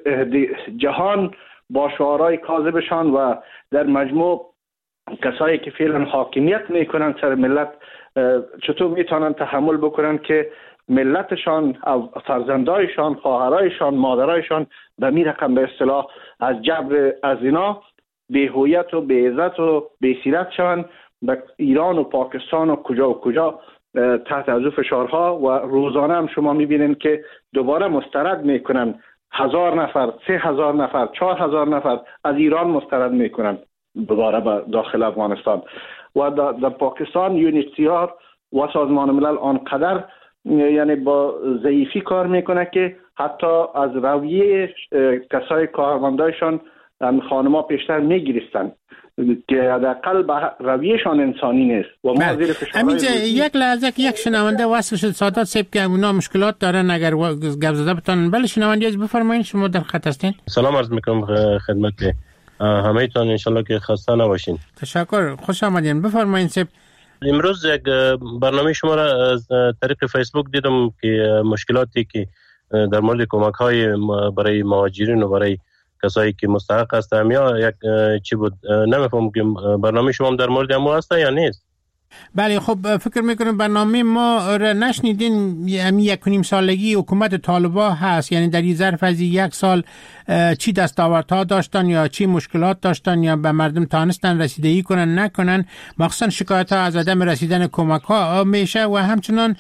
جهان با شعارهای کاذبشان و در مجموع کسایی که فعلا حاکمیت میکنن سر ملت چطور میتونن تحمل بکنن که ملتشان، فرزندایشان، خواهرایشان، مادرایشان به می رقم به اصطلاح از جبر از اینا به هویت و به عزت و به سیرت شوند به ایران و پاکستان و کجا تحت از فشارها و روزانه هم شما میبینید که دوباره مسترد میکنن 1000 نفر، 3000 نفر، 4000 نفر از ایران مسترد میکنن دوباره به داخل افغانستان و در پاکستان UNHCR و سازمان ملل آنقدر یعنی با ضعیفی کار میکنه که حتی از رویه کسای کارمندایشان خانما پیشتر میگیرستن که حداقل به رویهشان انسانی نیست و ما زیر فشار. یک لحظه که یک شنونده وصل شد سادات صاحب که اونا مشکلات دارن، اگر گپ زده بتونن. بله شنونده از بفرمایید، شما در خط هستین. سلام عرض میکنم خدمت همه تون، انشالله که خسته نباشین. تشکر، خوش آمدین. بفرمایید صاحب. امروز یک برنامه شما را از طریق فیسبوک دیدم که مشکلاتی که در مورد کمک های برای مهاجرین و برای کسایی که مستحق هستند یا یک چی بود، نمیفهم که برنامه شما در مورد همو هسته یا نیست. بله خب فکر میکنم برنامه ما را نشنیدین. 1.5 سالگی حکومت طالبان هست، یعنی در این ظرف از 1 سال چی دستاوردها داشتن یا چی مشکلات داشتن یا به مردم تانستن رسیدگی کنن نکنن، مخصوصا شکایت ها از عدم رسیدن کمک ها میشه. و همچنان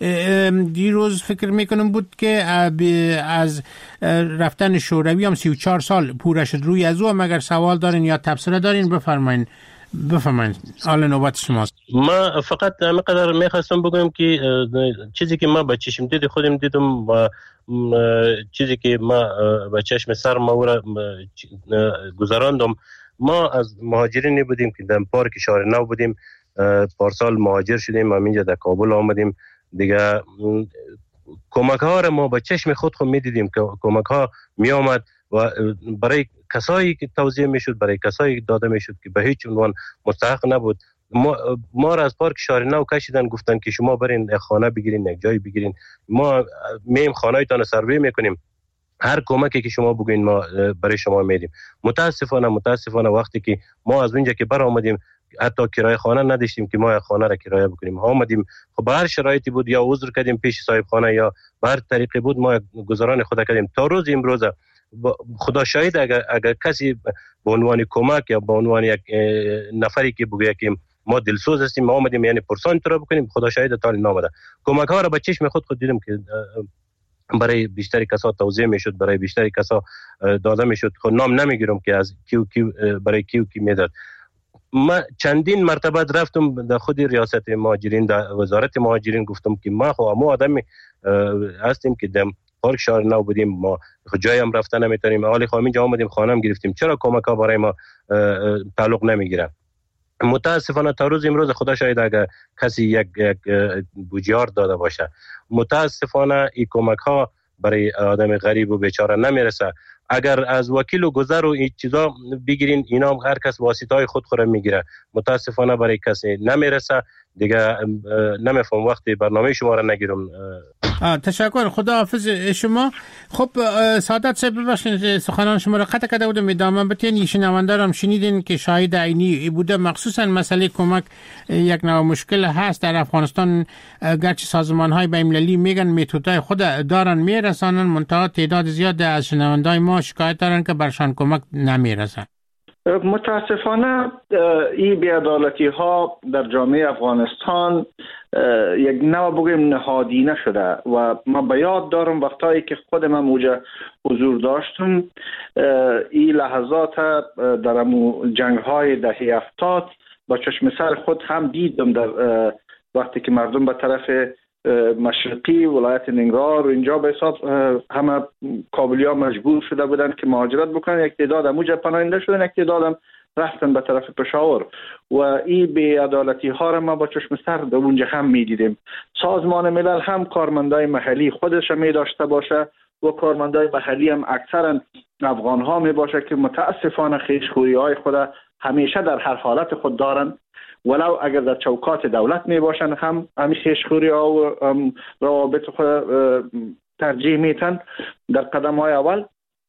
دیروز فکر میکنم بود که از رفتن شوروی هم 34 سال پوره شد. روی از او مگر سوال دارین یا تبصره دارین بفرمایین. بفرمایید، حال نوبت شماست. ما فقط همینقدر میخواستم بگم که چیزی که ما به چشم دید خودم دیدم و چیزی که ما به چشم سر ما گذراندم، ما از مهاجرینی بودیم که در پارک شهر نو بودیم. پارسال مهاجر شدیم، ما اینجا در کابل آمدیم دیگه. کمک ها را ما به چشم خود میدیدیم که کمک ها می آمد و برای کسایی که توزیع میشد، برای کسایی داده میشد که به هیچ عنوان مستحق نبود. ما را از پارک شهر نو کشیدن، گفتن که شما برین خانه بگیرین، یک جای بگیرین، ما میم خانه‌تان سروی میکنیم، هر کمکی که شما بگین ما برای شما میدیم. متاسفانه وقتی که ما از اونجا که بر آمدیم حتی کرایه خانه نداشتیم که ما خانه را کرایه بکنیم. آمدیم خب به هر شرایطی بود، یا عذر کردیم پیش صاحب خانه یا به هر طریقی بود ما گزاران خود کردیم. تا روز امروز خدا شاهد اگر کسی به عنوان کمک یا به عنوان یک نفری که بگه که ما دلسوز هستیم ما آمدیم یعنی پرسان تو را بکنیم، خدا شاهد تا نامده. کمک ها را به چشم خود دیدیم که برای بیشتری کسا توزیع میشد، برای بیشتری کسا داده میشد. خود نام نمیگیرم که از کیو برای کیو کی میداد. ما چندین مرتبه رفتم در خود ریاست مهاجرین، در وزارت مهاجرین، گفتم که ما ما آدمی هستیم که در پارک شهر نو بودیم، ما جایی هم رفتن نمیتونیم، حالی خواهیم اینجا آمدیم خانه هم گرفتیم، چرا کمک ها برای ما تعلق نمیگیره؟ متاسفانه تا روز امروز خدا شاید اگر کسی یک بودجه داده باشه، متاسفانه این کمک ها برای آدم غریب و بیچاره نمیرسه. اگر از وکیل و گذر و این چیزا بگیرین، اینا هم هر کس واسطه‌های خود خود میگیره، متاسفانه برای کسی نمیرسه دیگه. نمیفهم وقتی برنامه شما را نگیرم. تشکر، خدا حافظ شما. خب سعادت صاحب ببخشید سخنان شما را قطع کرده بودم، ادامه بدین. شنونده هم شنیدین که شاهد عینی بوده، مخصوصا مسئله کمک یک نوع مشکل هست در افغانستان. گرچه سازمان‌های بین‌المللی میگن میتودهای خود دارن میرسانن، منتها تعداد زیاد از شنونده‌های ما شکایت دارن که برشان کمک نمیرسه. متاسفانه این بی‌عدالتی ها در جامعه افغانستان یک نوع بگیم نهادینه شده و ما به یاد دارم وقتایی که خودم اونجا حضور داشتم، این لحظات در جنگ های دهه 70 با چشم سر خود هم دیدم، در وقتی که مردم به طرف مشرقی ولایت ننگرهار و اینجا به حساب همه کابلیا مجبور شده بودن که مهاجرت بکنن. یک تعداد اونجا پناهنده شدن، یک تعداد هم رفتن به طرف پشاور و این بی‌عدالتی ها را ما با چشم سر در اونجا هم می‌دیدیم. سازمان ملل هم کارمندای محلی خودش می داشته باشه و کارمندای محلی هم اکثرا افغان ها می باشه که متاسفانه خویشخوری های خود همیشه در هر حالت خود دارن، ولو اگر در چوکات دولت می باشن هم همین خویشخوری ها و روابط خود ترجیح میتن در قدم های اول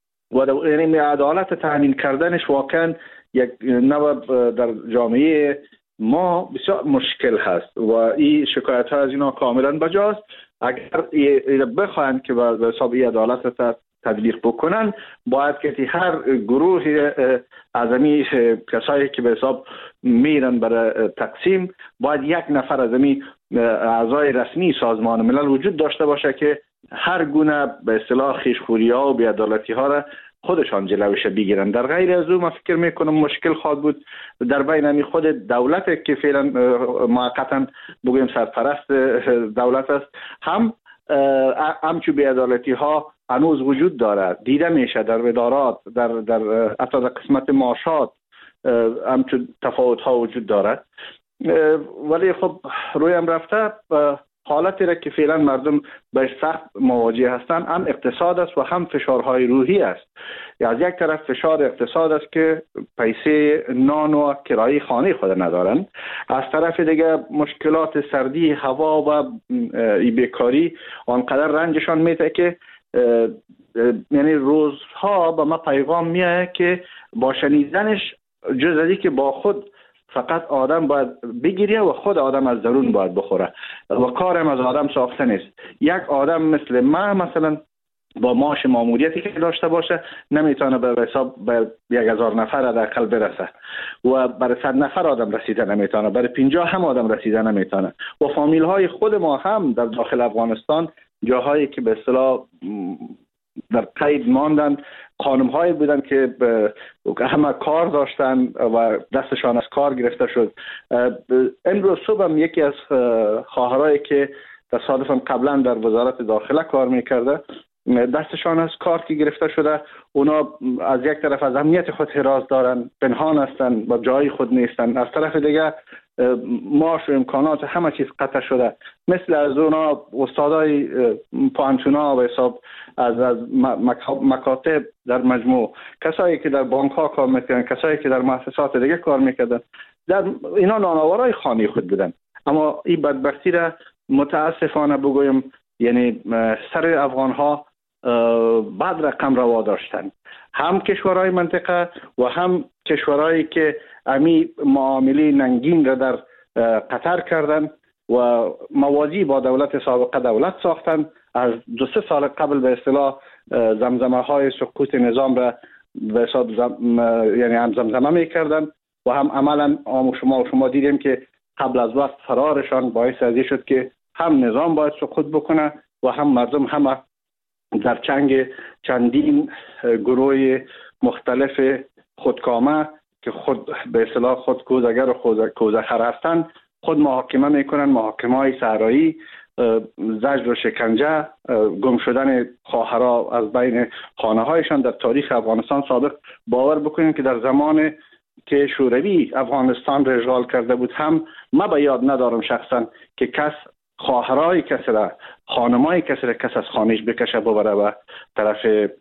و یعنی عدالت تامین کردنش واقعا یک نوع در جامعه ما بسیار مشکل هست و این شکایت ها از اینا کاملا بجاست. اگر بخواهند که به حساب این عدالت تطبیق بکنن، باید که هر گروه از کسایی که به حساب میرن برای تقسیم باید یک نفر از اعضای رسمی سازمان ملل وجود داشته باشه که هر گونه به اصطلاح خویشخوری ها و بی‌عدالتی ها را خودشان جلوش بگیرن. در غیر از او من فکر میکنم مشکل خواهد بود در بین خود دولت که فعلا موقتا بگویم سرپرست دولت است، هم همچون بی‌عدالتی ها هنوز وجود دارد، دیده میشه در ادارات، در حتی در قسمت معاشات همچون تفاوت ها وجود دارد. ولی خب روی هم رفته حالتی را که فعلا مردم به سخت مواجه هستند هم اقتصاد است و هم فشارهای روحی است. از یک طرف فشار اقتصاد است که پیسه نان و کرایه خانه خود ندارن، از طرف دیگه مشکلات سردی هوا و بیکاری آنقدر رنجشان میده که یعنی روزها به ما پیغام میاد که با شنیدنش جز از که با خود فقط آدم باید بگیره و خود آدم از درون باید بخوره و کارم از آدم ساخته نیست. یک آدم مثل ما مثلا با معاش ماموریتی که داشته باشه نمیتونه به حساب به 1000 نفر حداقل برسه و برای 100 نفر آدم رسیده نمیتونه، برای 50 هم آدم رسیده نمیتونه. و فامیل های خود ما هم در داخل افغانستان جاهایی که به اصطلاح در قید ماندن. خانم هایی بودن که همه کار داشتن و دستشان از کار گرفته شد. امروز صبح هم یکی از خواهرایی که تصادفاً قبلا در وزارت داخله کار میکرده دستشان از کار که گرفته شده. اونا از یک طرف از امنیت خود حراس دارن، پنهان هستن و جای خود نیستن، از طرف دیگه معاش و امکانات همه چیز قطع شده. مثل از اونا استادای پانچونا و حساب از مکاتب در مجموع، کسایی که در بانک ها کار میکردن، کسایی که در مؤسسات دیگه کار میکردن، در اینا نانآورای خانه خود بودن. اما این بدبختی را متاسفانه بگویم یعنی سر افغان ها بعد رقم روا داشتن، هم کشورهای منطقه و هم کشورهایی که امی معامله ننگین را در قطر کردن و موازی با دولت سابقه دولت ساختن. از 2-3 سال قبل به اصطلاح زمزمه های سقوط نظام را به حساب یعنی هم زمزمه میکردن و هم عملا شما دیدیم که قبل از وقت فرارشان باعث ازی شد که هم نظام باید سقوط بکنه و هم مردم همه در چنگ چندین گروه مختلف خودکامه که خود به اصطلاح خود کوزگر و کوزخر هستند خود محاکمه میکنن. محاکمه های صحرایی، زجر و شکنجه، گم شدن خواهرها از بین خانه هایشان در تاریخ افغانستان سابق. باور بکنید که در زمان که شوروی افغانستان را اشغال کرده بود هم ما به یاد ندارم شخصا که کس خواهرای کسی را، خانمای کسی را کس از خانهش بکشه ببره به طرف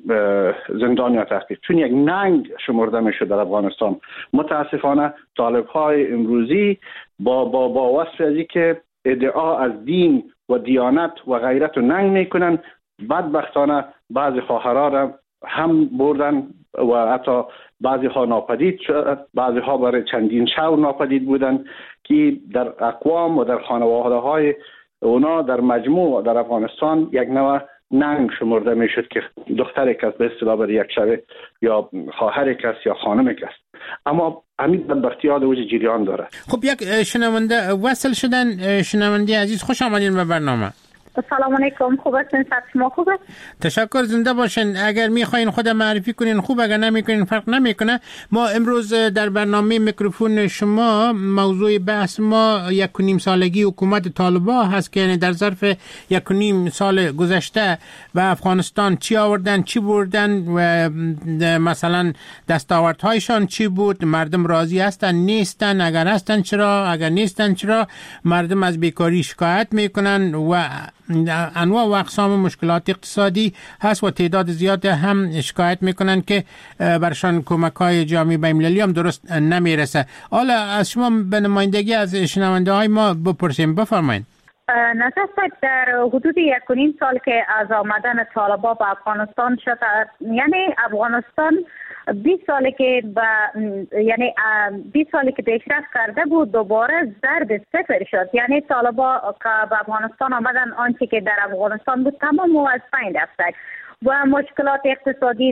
زندان یا تحقیق، چون یک ننگ شمرده میشه در افغانستان. متاسفانه طالب‌های امروزی با وصف ازی که ادعا از دین و دیانت و غیرت و ننگ میکنن، بدبختانه بعضی خواهرها را هم بردن و حتی بعضی ها ناپدید شد، بعضی ها برای چندین شب ناپدید بودن که در اقوام و در خانواده های اونا در مجموع در افغانستان یک نوع ننگ شمرده میشد که دختر کس به اصطلاح برای یک شبه یا خواهر کس یا خانم کس. اما همین بدبختی ها دوج جریان داره. خب یک شنونده وصل شدن. شنونده عزیز خوش آمدین به برنامه. سلام علیکم، خوب هستین؟ شما خوبه؟ تشکر، زنده باشین. اگر میخواین خود معرفی کنین خوب، اگر نمیکنین فرق نمیکنه. ما امروز در برنامه میکروفون شما موضوع بحث ما 1.5 سالگی حکومت طالبان هست که در ظرف 1.5 سال گذشته و افغانستان چی آوردن، چی بردن و مثلا دستاوردهایشان چی بود، مردم راضی هستن نیستن، اگر هستن چرا، اگر نیستن چرا، مردم از بیکاری شکایت میکنن و انواع و اقسام مشکلات اقتصادی هست و تعداد زیاد هم شکایت میکنن که برشان کمک‌های جامعه بین‌المللی هم درست نمیرسه. حالا از شما به نمایندگی از شنونده های ما بپرسیم، بفرمایید. نظر در حدود 1.5 سال که از آمدن طالبان به افغانستان شد، یعنی افغانستان 20 سالی که یعنی 20 سالی که پیشرفت کرده بود دوباره ضرب صفر شد. یعنی طالبان که به افغانستان آمدن آنچه که در افغانستان بود تمام از بین رفت و مشکلات اقتصادی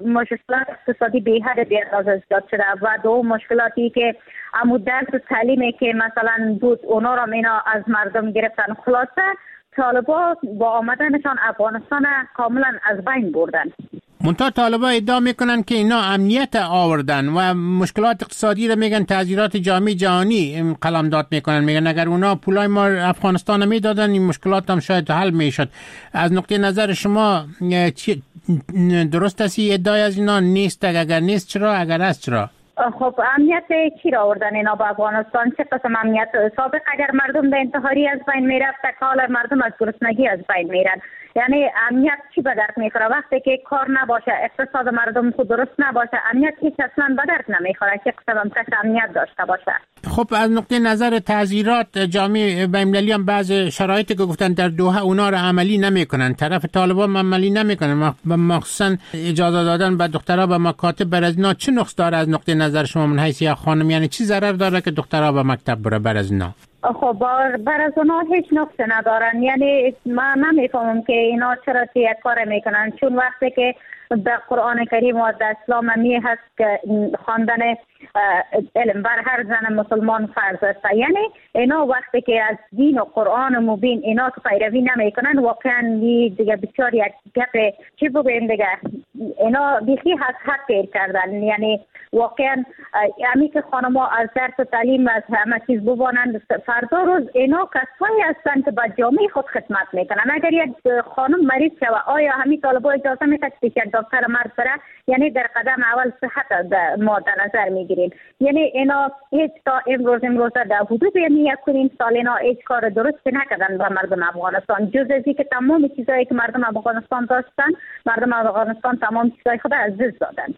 به حد بی‌اندازه زیاد شده و دو مشکلاتی که درس و تعلیمی که مثلا بود اونا را اینا از مردم گرفتن. خلاصه طالبان با آمدنشان افغانستان کاملا از بین بردن. منتها طالبان ادعا میکنن که اینا امنیت آوردن و مشکلات اقتصادی رو میگن تعذیرات جامعه جهانی قلمداد میکنن، میگن اگر اونا پولای ما افغانستان میدادن این مشکلات هم شاید حل میشد. از نقطه نظر شما درست است ادعای از اینا نیست؟ اگر نیست چرا، اگر است چرا؟ خب امنیت چی را آوردن اینا به افغانستان؟ چه قسم امنیت؟ سابق اگر مردم به انتحاری از بین میرفت، حالا مردم از گرسنگی از بین میرن. یعنی امنیت چی به درد میخوره وقتی که کار نباشه، اقتصاد مردم خود درست نباشه؟ امنیت هیچ اصلا به درد نمیخوره که قسم امنیت داشته باشه. خب از نقطه نظر تعذیرات جامعه بین‌المللی هم بعض شرایطی که گفتن در دوحه اونا را عملی نمیکنن، طرف طالبان عملی نمیکنن، مخصوصا اجازه دادن به دخترها به مکاتب بر از اینا چه نقص داره از نقطه نظر شما من حیث یک خانم؟ یعنی چی ضرر داره که دخترها به مکتب بره بر از اینا؟ خب بر از اونا هیچ نقصی ندارن. یعنی من نمیفهمم که اینا چرا یک کار میکنن، چون وقتی که در قرآن کریم و در اسلام می هست که خواندن علم بر هر زن مسلمان فرض است. یعنی اینا وقتی که از دین و قرآن مبین اینا که پیروی نمیکنن واقعا دیگه بسیار یک گپ چی بگویم دیگه، اینا بیخی از حد پیر کردن. یعنی واقعا امی که خانما از درس و تعلیم از همه چیز ببانند، فردا روز اینا کسایی هستند که با جامعه خود خدمت میکنن. اگر یک خانم مریض شود آیا همین طالبا اجازه میده که یک دکتر مرد بره؟ یعنی در قدم اول صحت ما در نظر میگیریم. یعنی اینا هیچ تا امروز در حدود 1 سال اینا هیچ کار درست نکردن به مردم افغانستان، جز از اینکه تمام چیزایی که مردم افغانستان داشتن، مردم افغانستان تمام چیزای خود از دست دادن.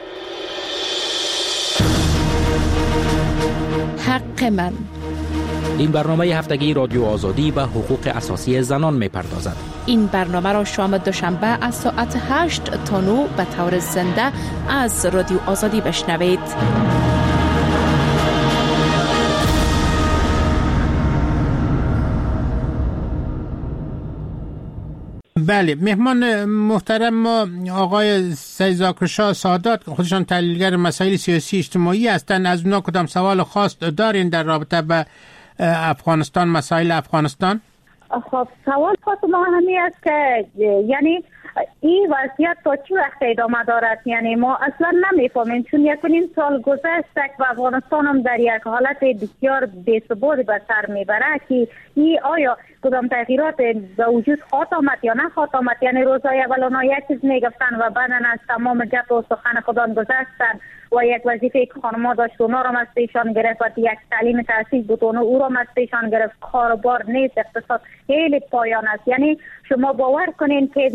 حق من. این برنامه هفتگی رادیو آزادی به حقوق اساسی زنان می‌پردازد. این برنامه را شام دوشنبه از ساعت 8 تا 9 به طور زنده از رادیو آزادی بشنوید. بله، مهمان محترم ما آقای سید ذاکر شاه سادات، خودشان تحلیلگر مسائل سیاسی اجتماعی هستند. از اونا کدام سوال خاص دارین در رابطه به افغانستان، مسائل افغانستان؟ خب سوال خاص ما همی است که یعنی این وضعیت تا چی وقت ادامه دارد؟ یعنی ما اصلا نمیفهمیم، چون 1.5 سال گذشته و افغانستان هم در یک حالت بسیار بی‌ثبات به سر میبره که این آیا کدام تغییرات به وجود خواهد آمد یا نه خواهد آمد. یعنی روزهای اول اونا یک چیز میگفتن و بعدا از تمام گپ و سخن خودان گذشتن و یک وظیفه که خانم‌ها داشت اونا را از پیشان گرفت و یک تعلیم تحصیل بود او را از پیشان گرفت. کاروبار نیست، اقتصاد خیلی پایان است. یعنی شما باور کنین که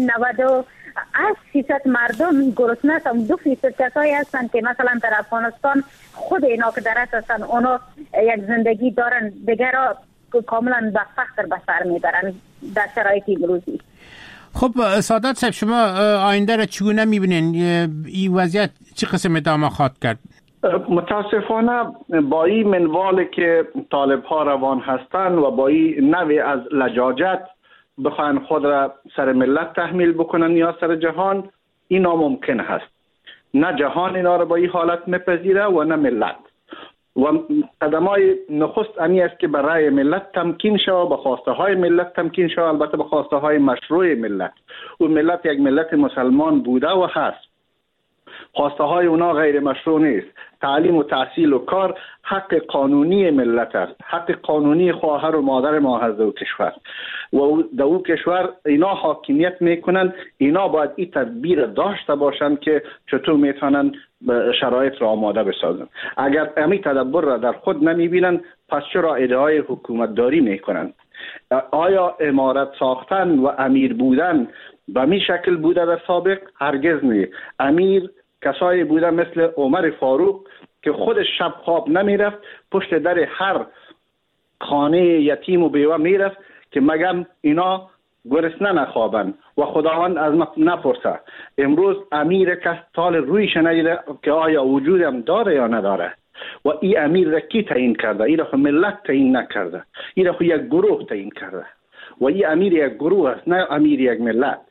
98% مردم گرسنه هستند، 2% کسایی هستند که مثلا در افغانستان خود اینا که درست هستند اونا یک زندگی دارن، دیگر را کاملا به فقر به سر میبرن در شرایط امروزی. خب سادات صاحب، شما آینده را چگونه میبینین؟ این وضعیت چه قسم ادامه خواهد کرد؟ متاسفانه با این منوالی که طالب ها روان هستند و با این نوع از لجاجت بخواین خود را سر ملت تحمیل بکنن یا سر جهان، این ناممکن هست. نه جهان اینا را با این حالت میپذیره و نه ملت. و قدمای نخست امی است که برای ملت تمکین شود، به خواسته های ملت تمکین شود، البته به خواسته های مشروع ملت. و ملت یک ملت مسلمان بوده و هست. خواسته های اونا غیر مشروع نیست. تعلیم و تحصیل و کار حق قانونی ملت است، حق قانونی خواهر و مادر ما هست در کشور و در او کشور اینا حاکمیت میکنن. اینا باید این تدبیر داشته باشند که چطور میتونن شرایط را آماده بسازن. اگر امی تدبیر را در خود نمیبینن پس چرا ادعای حکومت داری میکنن؟ آیا امارت ساختن و امیر بودن به می شکل بوده در سابق؟ هرگز نی. امیر کسایی بوده مثل عمر فاروق که خودش شب خواب نمیرفت، پشت در هر خانه یتیم و بیوه میرفت که مگم اینا گرسنه نخوابن و خداوند از ما نپرسه. امروز امیر کس تال رویش ندیده که آیا وجودم داره یا نداره. و این امیر را کی تعیین کرده؟ این را ملت تعیین نکرده، این را یک گروه تعیین کرده و این امیر یک گروه است، نه امیر یک ملت.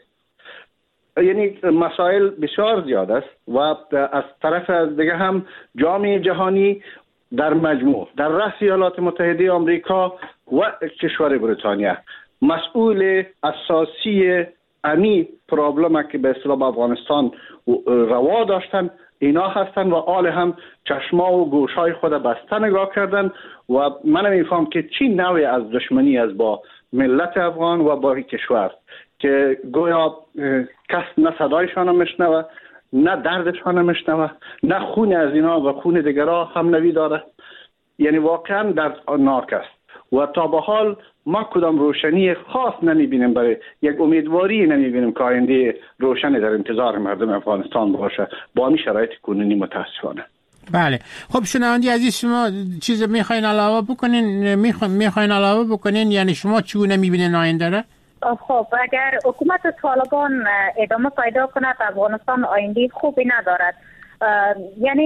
یعنی مسائل بسیار زیاد است و از طرف دیگه هم جامعه جهانی در مجموع در رأس ایالات متحده آمریکا و کشور بریتانیا مسئول اساسی امی پرابلم که به اصطلاح افغانستان روا داشتن اینا هستن و آل هم چشما و گوشای خود بسته نگاه کردن و من نمیفهم که چی نوعی از دشمنی از با ملت افغان و با کشور که گویا کس نه صدایشان میشنوه، نه دردشان میشنوه، نه خون از اینا و خون دیگرها هم نوی داره. یعنی واقعا دردناک است و تا به حال ما کدام روشنی خاص نمیبینیم، برای یک امیدواری نمیبینیم که آینده روشنی در انتظار مردم افغانستان باشه با همین شرایط کنونی متاسفانه. بله. خب شنوندی عزیز، شما چیز میخواین علاوه بکنین؟ میخواین علاوه بکنین؟ یعنی شما چگونه میبینین آینده را؟ خب اگر حکومت طالبان ادامه پیدا کند افغانستان آینده خوبی ندارد. یعنی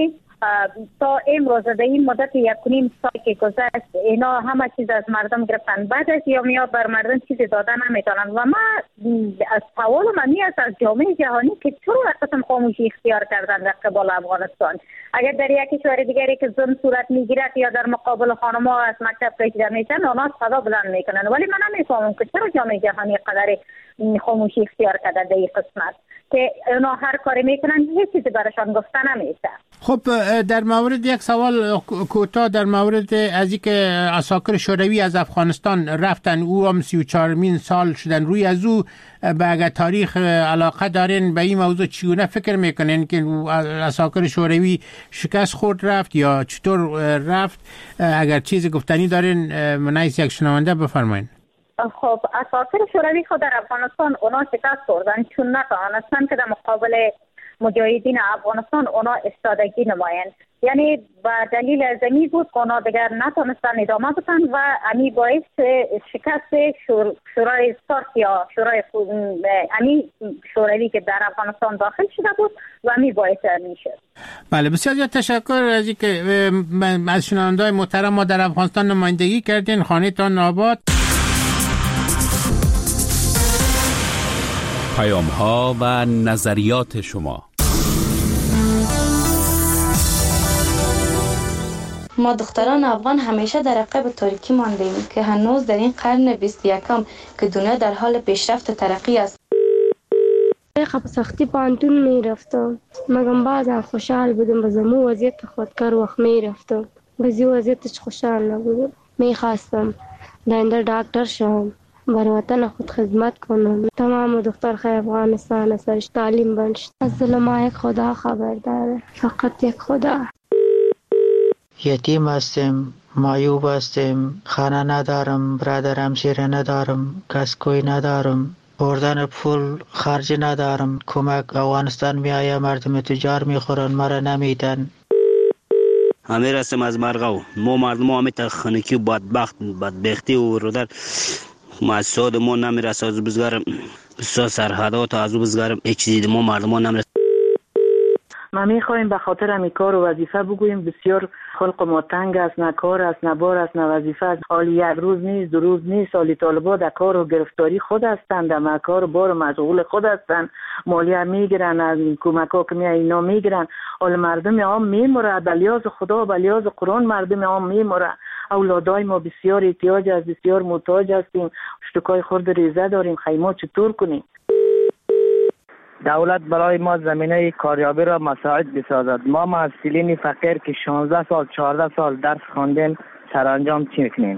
تا امروز در این مدت 1.5 سال که گذشت اینا همه چیز از مردم گرفتن، بعد از یا بر مردم چیزی دادن نمیتونن. و ما از سوال منی است از جامعه جهانی که چرا قسم خاموشی اختیار کردن در قبال افغانستان؟ اگر در یک کشور دیگری که ظلم صورت میگیرد یا در مقابل خانم‌ها از مکتب کشیده میشن آنها صدا بلند میکنن، ولی من نمیفهمم که چرا جامعه جهانی قدر خاموشی اختیار کرده در این قسمت که اونا هر کاری میکنن هیچ چیزی براشان گفته نمیشه. خب در مورد یک سوال کوتاه در مورد از اینکه عساکر شوروی از افغانستان رفتن، او هم 34مین سال شدن، روی از او به اگر تاریخ علاقه دارین به این موضوع چگونه فکر میکنین که عساکر شوروی شکست خورد رفت یا چطور رفت؟ اگر چیزی گفتنی دارین منعیس یک شنونده بفرمایین. خب عساکر شوروی خود در افغانستان اونا شکست خوردن چون نتوانستن که در مقابل مجاهدین افغانستان اونا استادگی نمایند، یعنی با دلیل زمین بود که اونا دیگر نتونستن ادامه بدن و امی باعث شکست شورای سارک یا شورای شوروی که در افغانستان داخل شده بود و امی باعث میشد. بله، بسیار زیاد تشکر از اینکه از شنونده‌های محترم ما در افغانستان نمایندگی کردین. خانه تان آباد. پیام ها و نظریات شما. ما دختران افغان همیشه در عقب تاریکی مانده ایم که هنوز در این قرن 21 که دنیا در حال پیشرفت و ترقی است. خب سختی پانتون می رفتم مگم بعضا خوشحال بودم به زمو وضعیت خودکار وقت می رفتم بزی وضعیتش خوشحال نبودم. می خواستم داینده دکتر شم، بر وطن خود خدمت کنم. تمام دخترخای افغانستان سرش تعلیم بنشت. از ظلم یک خدا خبر داره، فقط یک خدا. یتیم هستم، معیوب هستم، خانه ندارم، برادرم شیره ندارم، کس کوی ندارم، بردن پول خرج ندارم. کمک افغانستان می آید، مردم تجار می خورن، مرا نمیدن. امیر هستم از مرغو. ما مردم همه تخنکی بدبختی و رودر مسعود ما نمیرسه از بزرگم بسیار سرحدات از بزرگم هیچ چیزی ما مردم نمیرسه. ما میخوایم به خاطر همی کار و وظیفه بگوییم بسیار خلق ما تنگ است، نه کار است، نه بار است، نه وظیفه است. حالی یک روز نیست، دو روز نیست. حالی طالبا در کار و گرفتاری خود هستند، در کار بار مشغول خود هستند. مالیه میگیرن، از کمک ها که اینا میگیرن. حال مردم عام میموره، بلیاز خدا بلیاز قرآن مردم عام میموره. اولادای ما بسیار احتیاج است، بسیار محتاج هستیم. اشتکای خورد ریزه داریم، خیمات چطور کنیم؟ دولت برای ما زمینه کاریابی را مساعد بسازد. ما محصلین فقیر که 16 سال 14 سال درس خواندیم سرانجام چی کنیم؟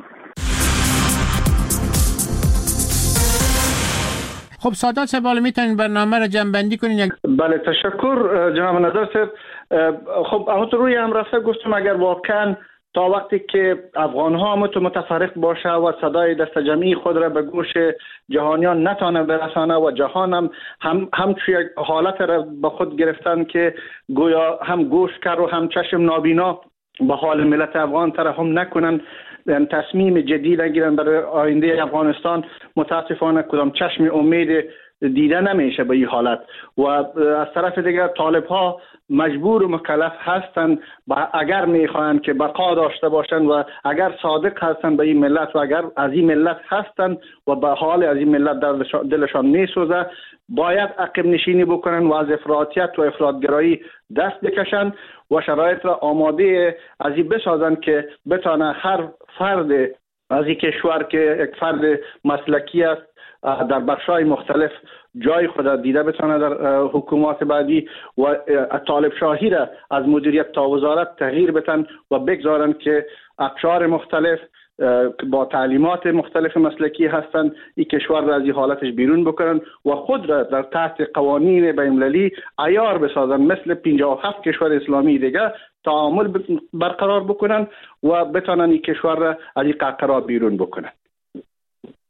خب سادات صاحب میتونین برنامه را جمع‌بندی کنین؟ بله تشکر جناب نظر صاحب. خب همونطور روی هم رفته گفتم اگر واقعا تا وقتی که افغان ها متفرق باشه و صدای دست جمعی خود را به گوش جهانیان نتانه برسانه و جهان هم توی حالت را به خود گرفتن که گویا هم گوش کر و هم چشم نابینا به حال ملت افغان ترحم نکنن، تصمیم جدی نگیرن برای آینده افغانستان، متاسفانه کدام چشم امید دیده نمیشه به این حالت. و از طرف دیگر طالب ها مجبور و مکلف هستند اگر میخواهند که بقا داشته باشند و اگر صادق هستند به این ملت و اگر از این ملت هستند و به حال از این ملت دلشان میسوزه، باید عقب نشینی بکنن و از افراطیت و افراطگرایی دست بکشند و شرایط را آماده از این بسازند که بتانه هر فرد از این کشور که یک فرد مسلکی است در بخش‌های مختلف جای خود دیده بتونه در حکومات بعدی و طالب شاهی را از مدیریت تا وزارت تغییر بدن و بگذارن که اقشار مختلف با تعلیمات مختلف مسلکی هستند این کشور را از این حالتش بیرون بکنن و خود را در تحت قوانین بین‌المللی عیار بسازن، مثل 57 کشور اسلامی دیگه تعامل برقرار بکنن و بتونن این کشور را از این قهقرا بیرون بکنن.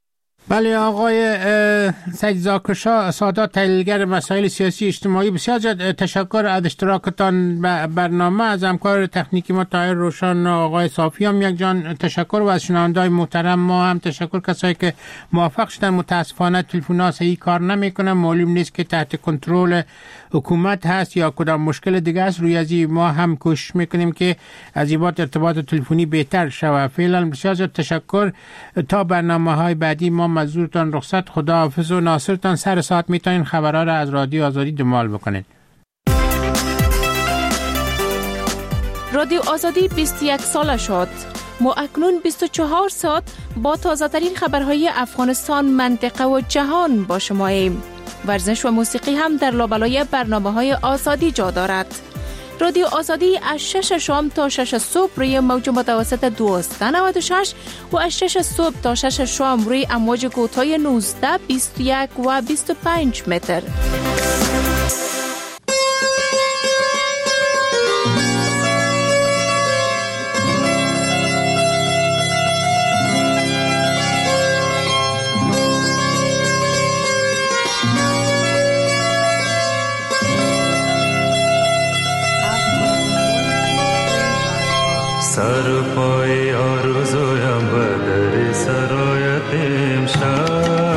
بله آقای سید زاکر سادات، تحلیلگر مسائل سیاسی اجتماعی، بسیار تشکر از اشتراکتان برنامه. از همکار تکنیکی ما طاهر روشن، آقای صافی هم یک جان تشکر و از شنونده‌های محترم ما هم تشکر. کسایی که موافق شدن، متاسفانه تلفن‌ها صحیح کار نمیکنه، معلوم نیست که تحت کنترل حکومت هست یا کدام مشکل دیگه است. روی ازی ما هم کوشش میکنیم که از این بات ارتباط تلفنی بهتر شود. فعلا بسیار تشکر. تا برنامه‌های بعدی ما مزورتان رخصت. خداحافظ و ناصرتان. سر ساعت میتونین خبرها را از رادیو آزادی دنبال بکنید. رادیو آزادی 21 ساله شد. ما اکنون 24 ساعت با تازه ترین خبرهای افغانستان، منطقه و جهان با شماییم. ورزش و موسیقی هم در لابلای برنامه‌های آزادی جا دارد. رادیو آزادی از 6 شام تا 6 صبح روی موج متوسط 1296 و از 6 صبح تا 6 شام روی امواج کوتاه 19، 21 و 25 متر. سر پای آرزویم به در سرایت امشب،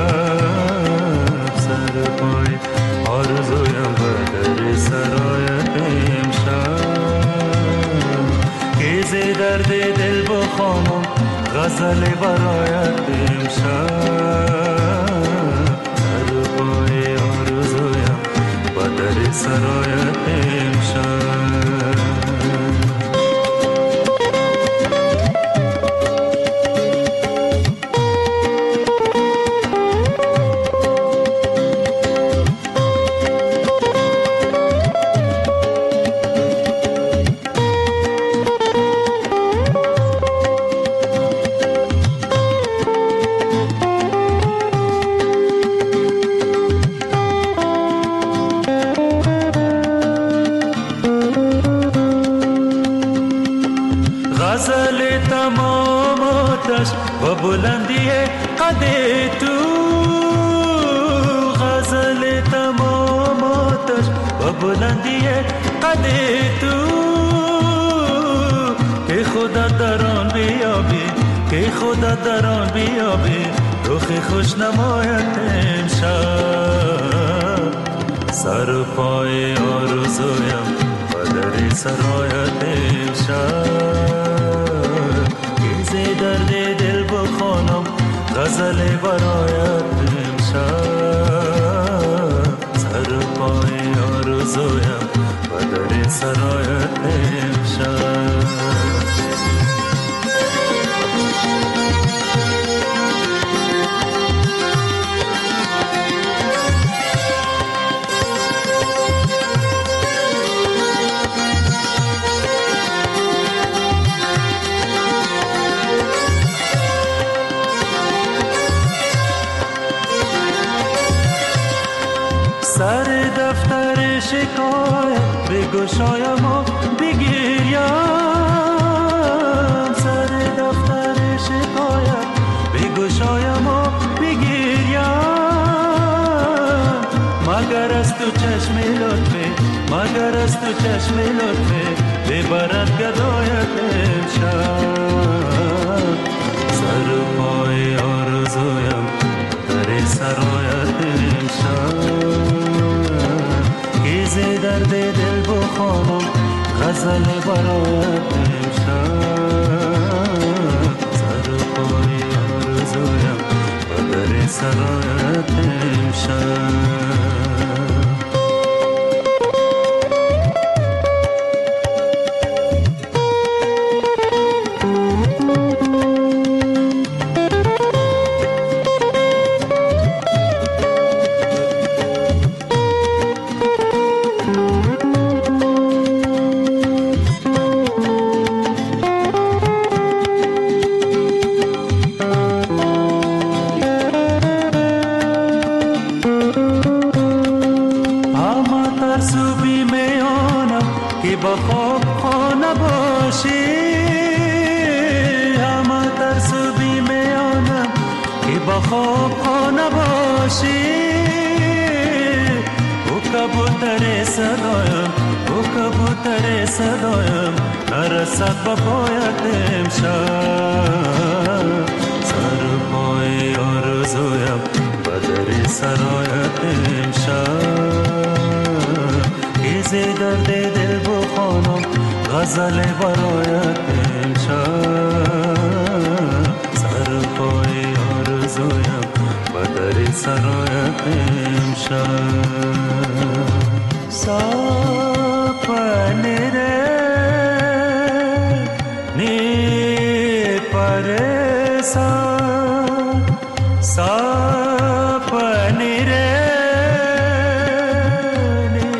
سر پای آرزویم به در سرایت امشب، گیز درد دل بخوانم غزل برایت امشب، سر پای آرزویم به در سرایت امشب. بلندی قد تو غزل تمام آتش و بلندی قد تو که خدا در آن بیابی، که خدا در آن بیابی رخ خوش نمایت امشب، سر پای آرزویم و در سرایت امشب، گیز درد دل بخوانم غزل برایت امشب، سر پای آرزویم و در سرایت امشب. سر دفتر شکایت بگشایم و بگیریم، سر دفتر شکایت بگشایم و بگیریم، مگر از تو چشم لطفه، مگر از تو چشم لطفه ببرد گدایت امشب، سر پای آرزویم در سرایت امشب، گیز درد دل بخوانم غزل برایت امشب، سر پای آرزویم و در سرایت امشب. خواب خانه باشی او کبوتر صدایم او کبوتر صدایم نرسد به پایت امشب سر پای آرزویم بدر سرایت امشب ایزی درد دل بخوانم غزل برایت امشب سر پای آرزویم بدر سرایت امشب سپنی ره نی پرسان سپنی ره نی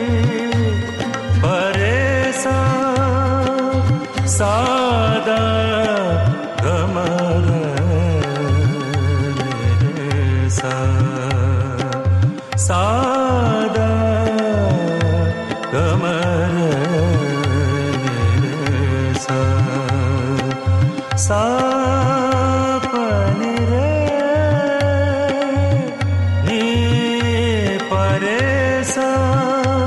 پرسان سادا گمر سادا گمر سپنی ره نی پرسان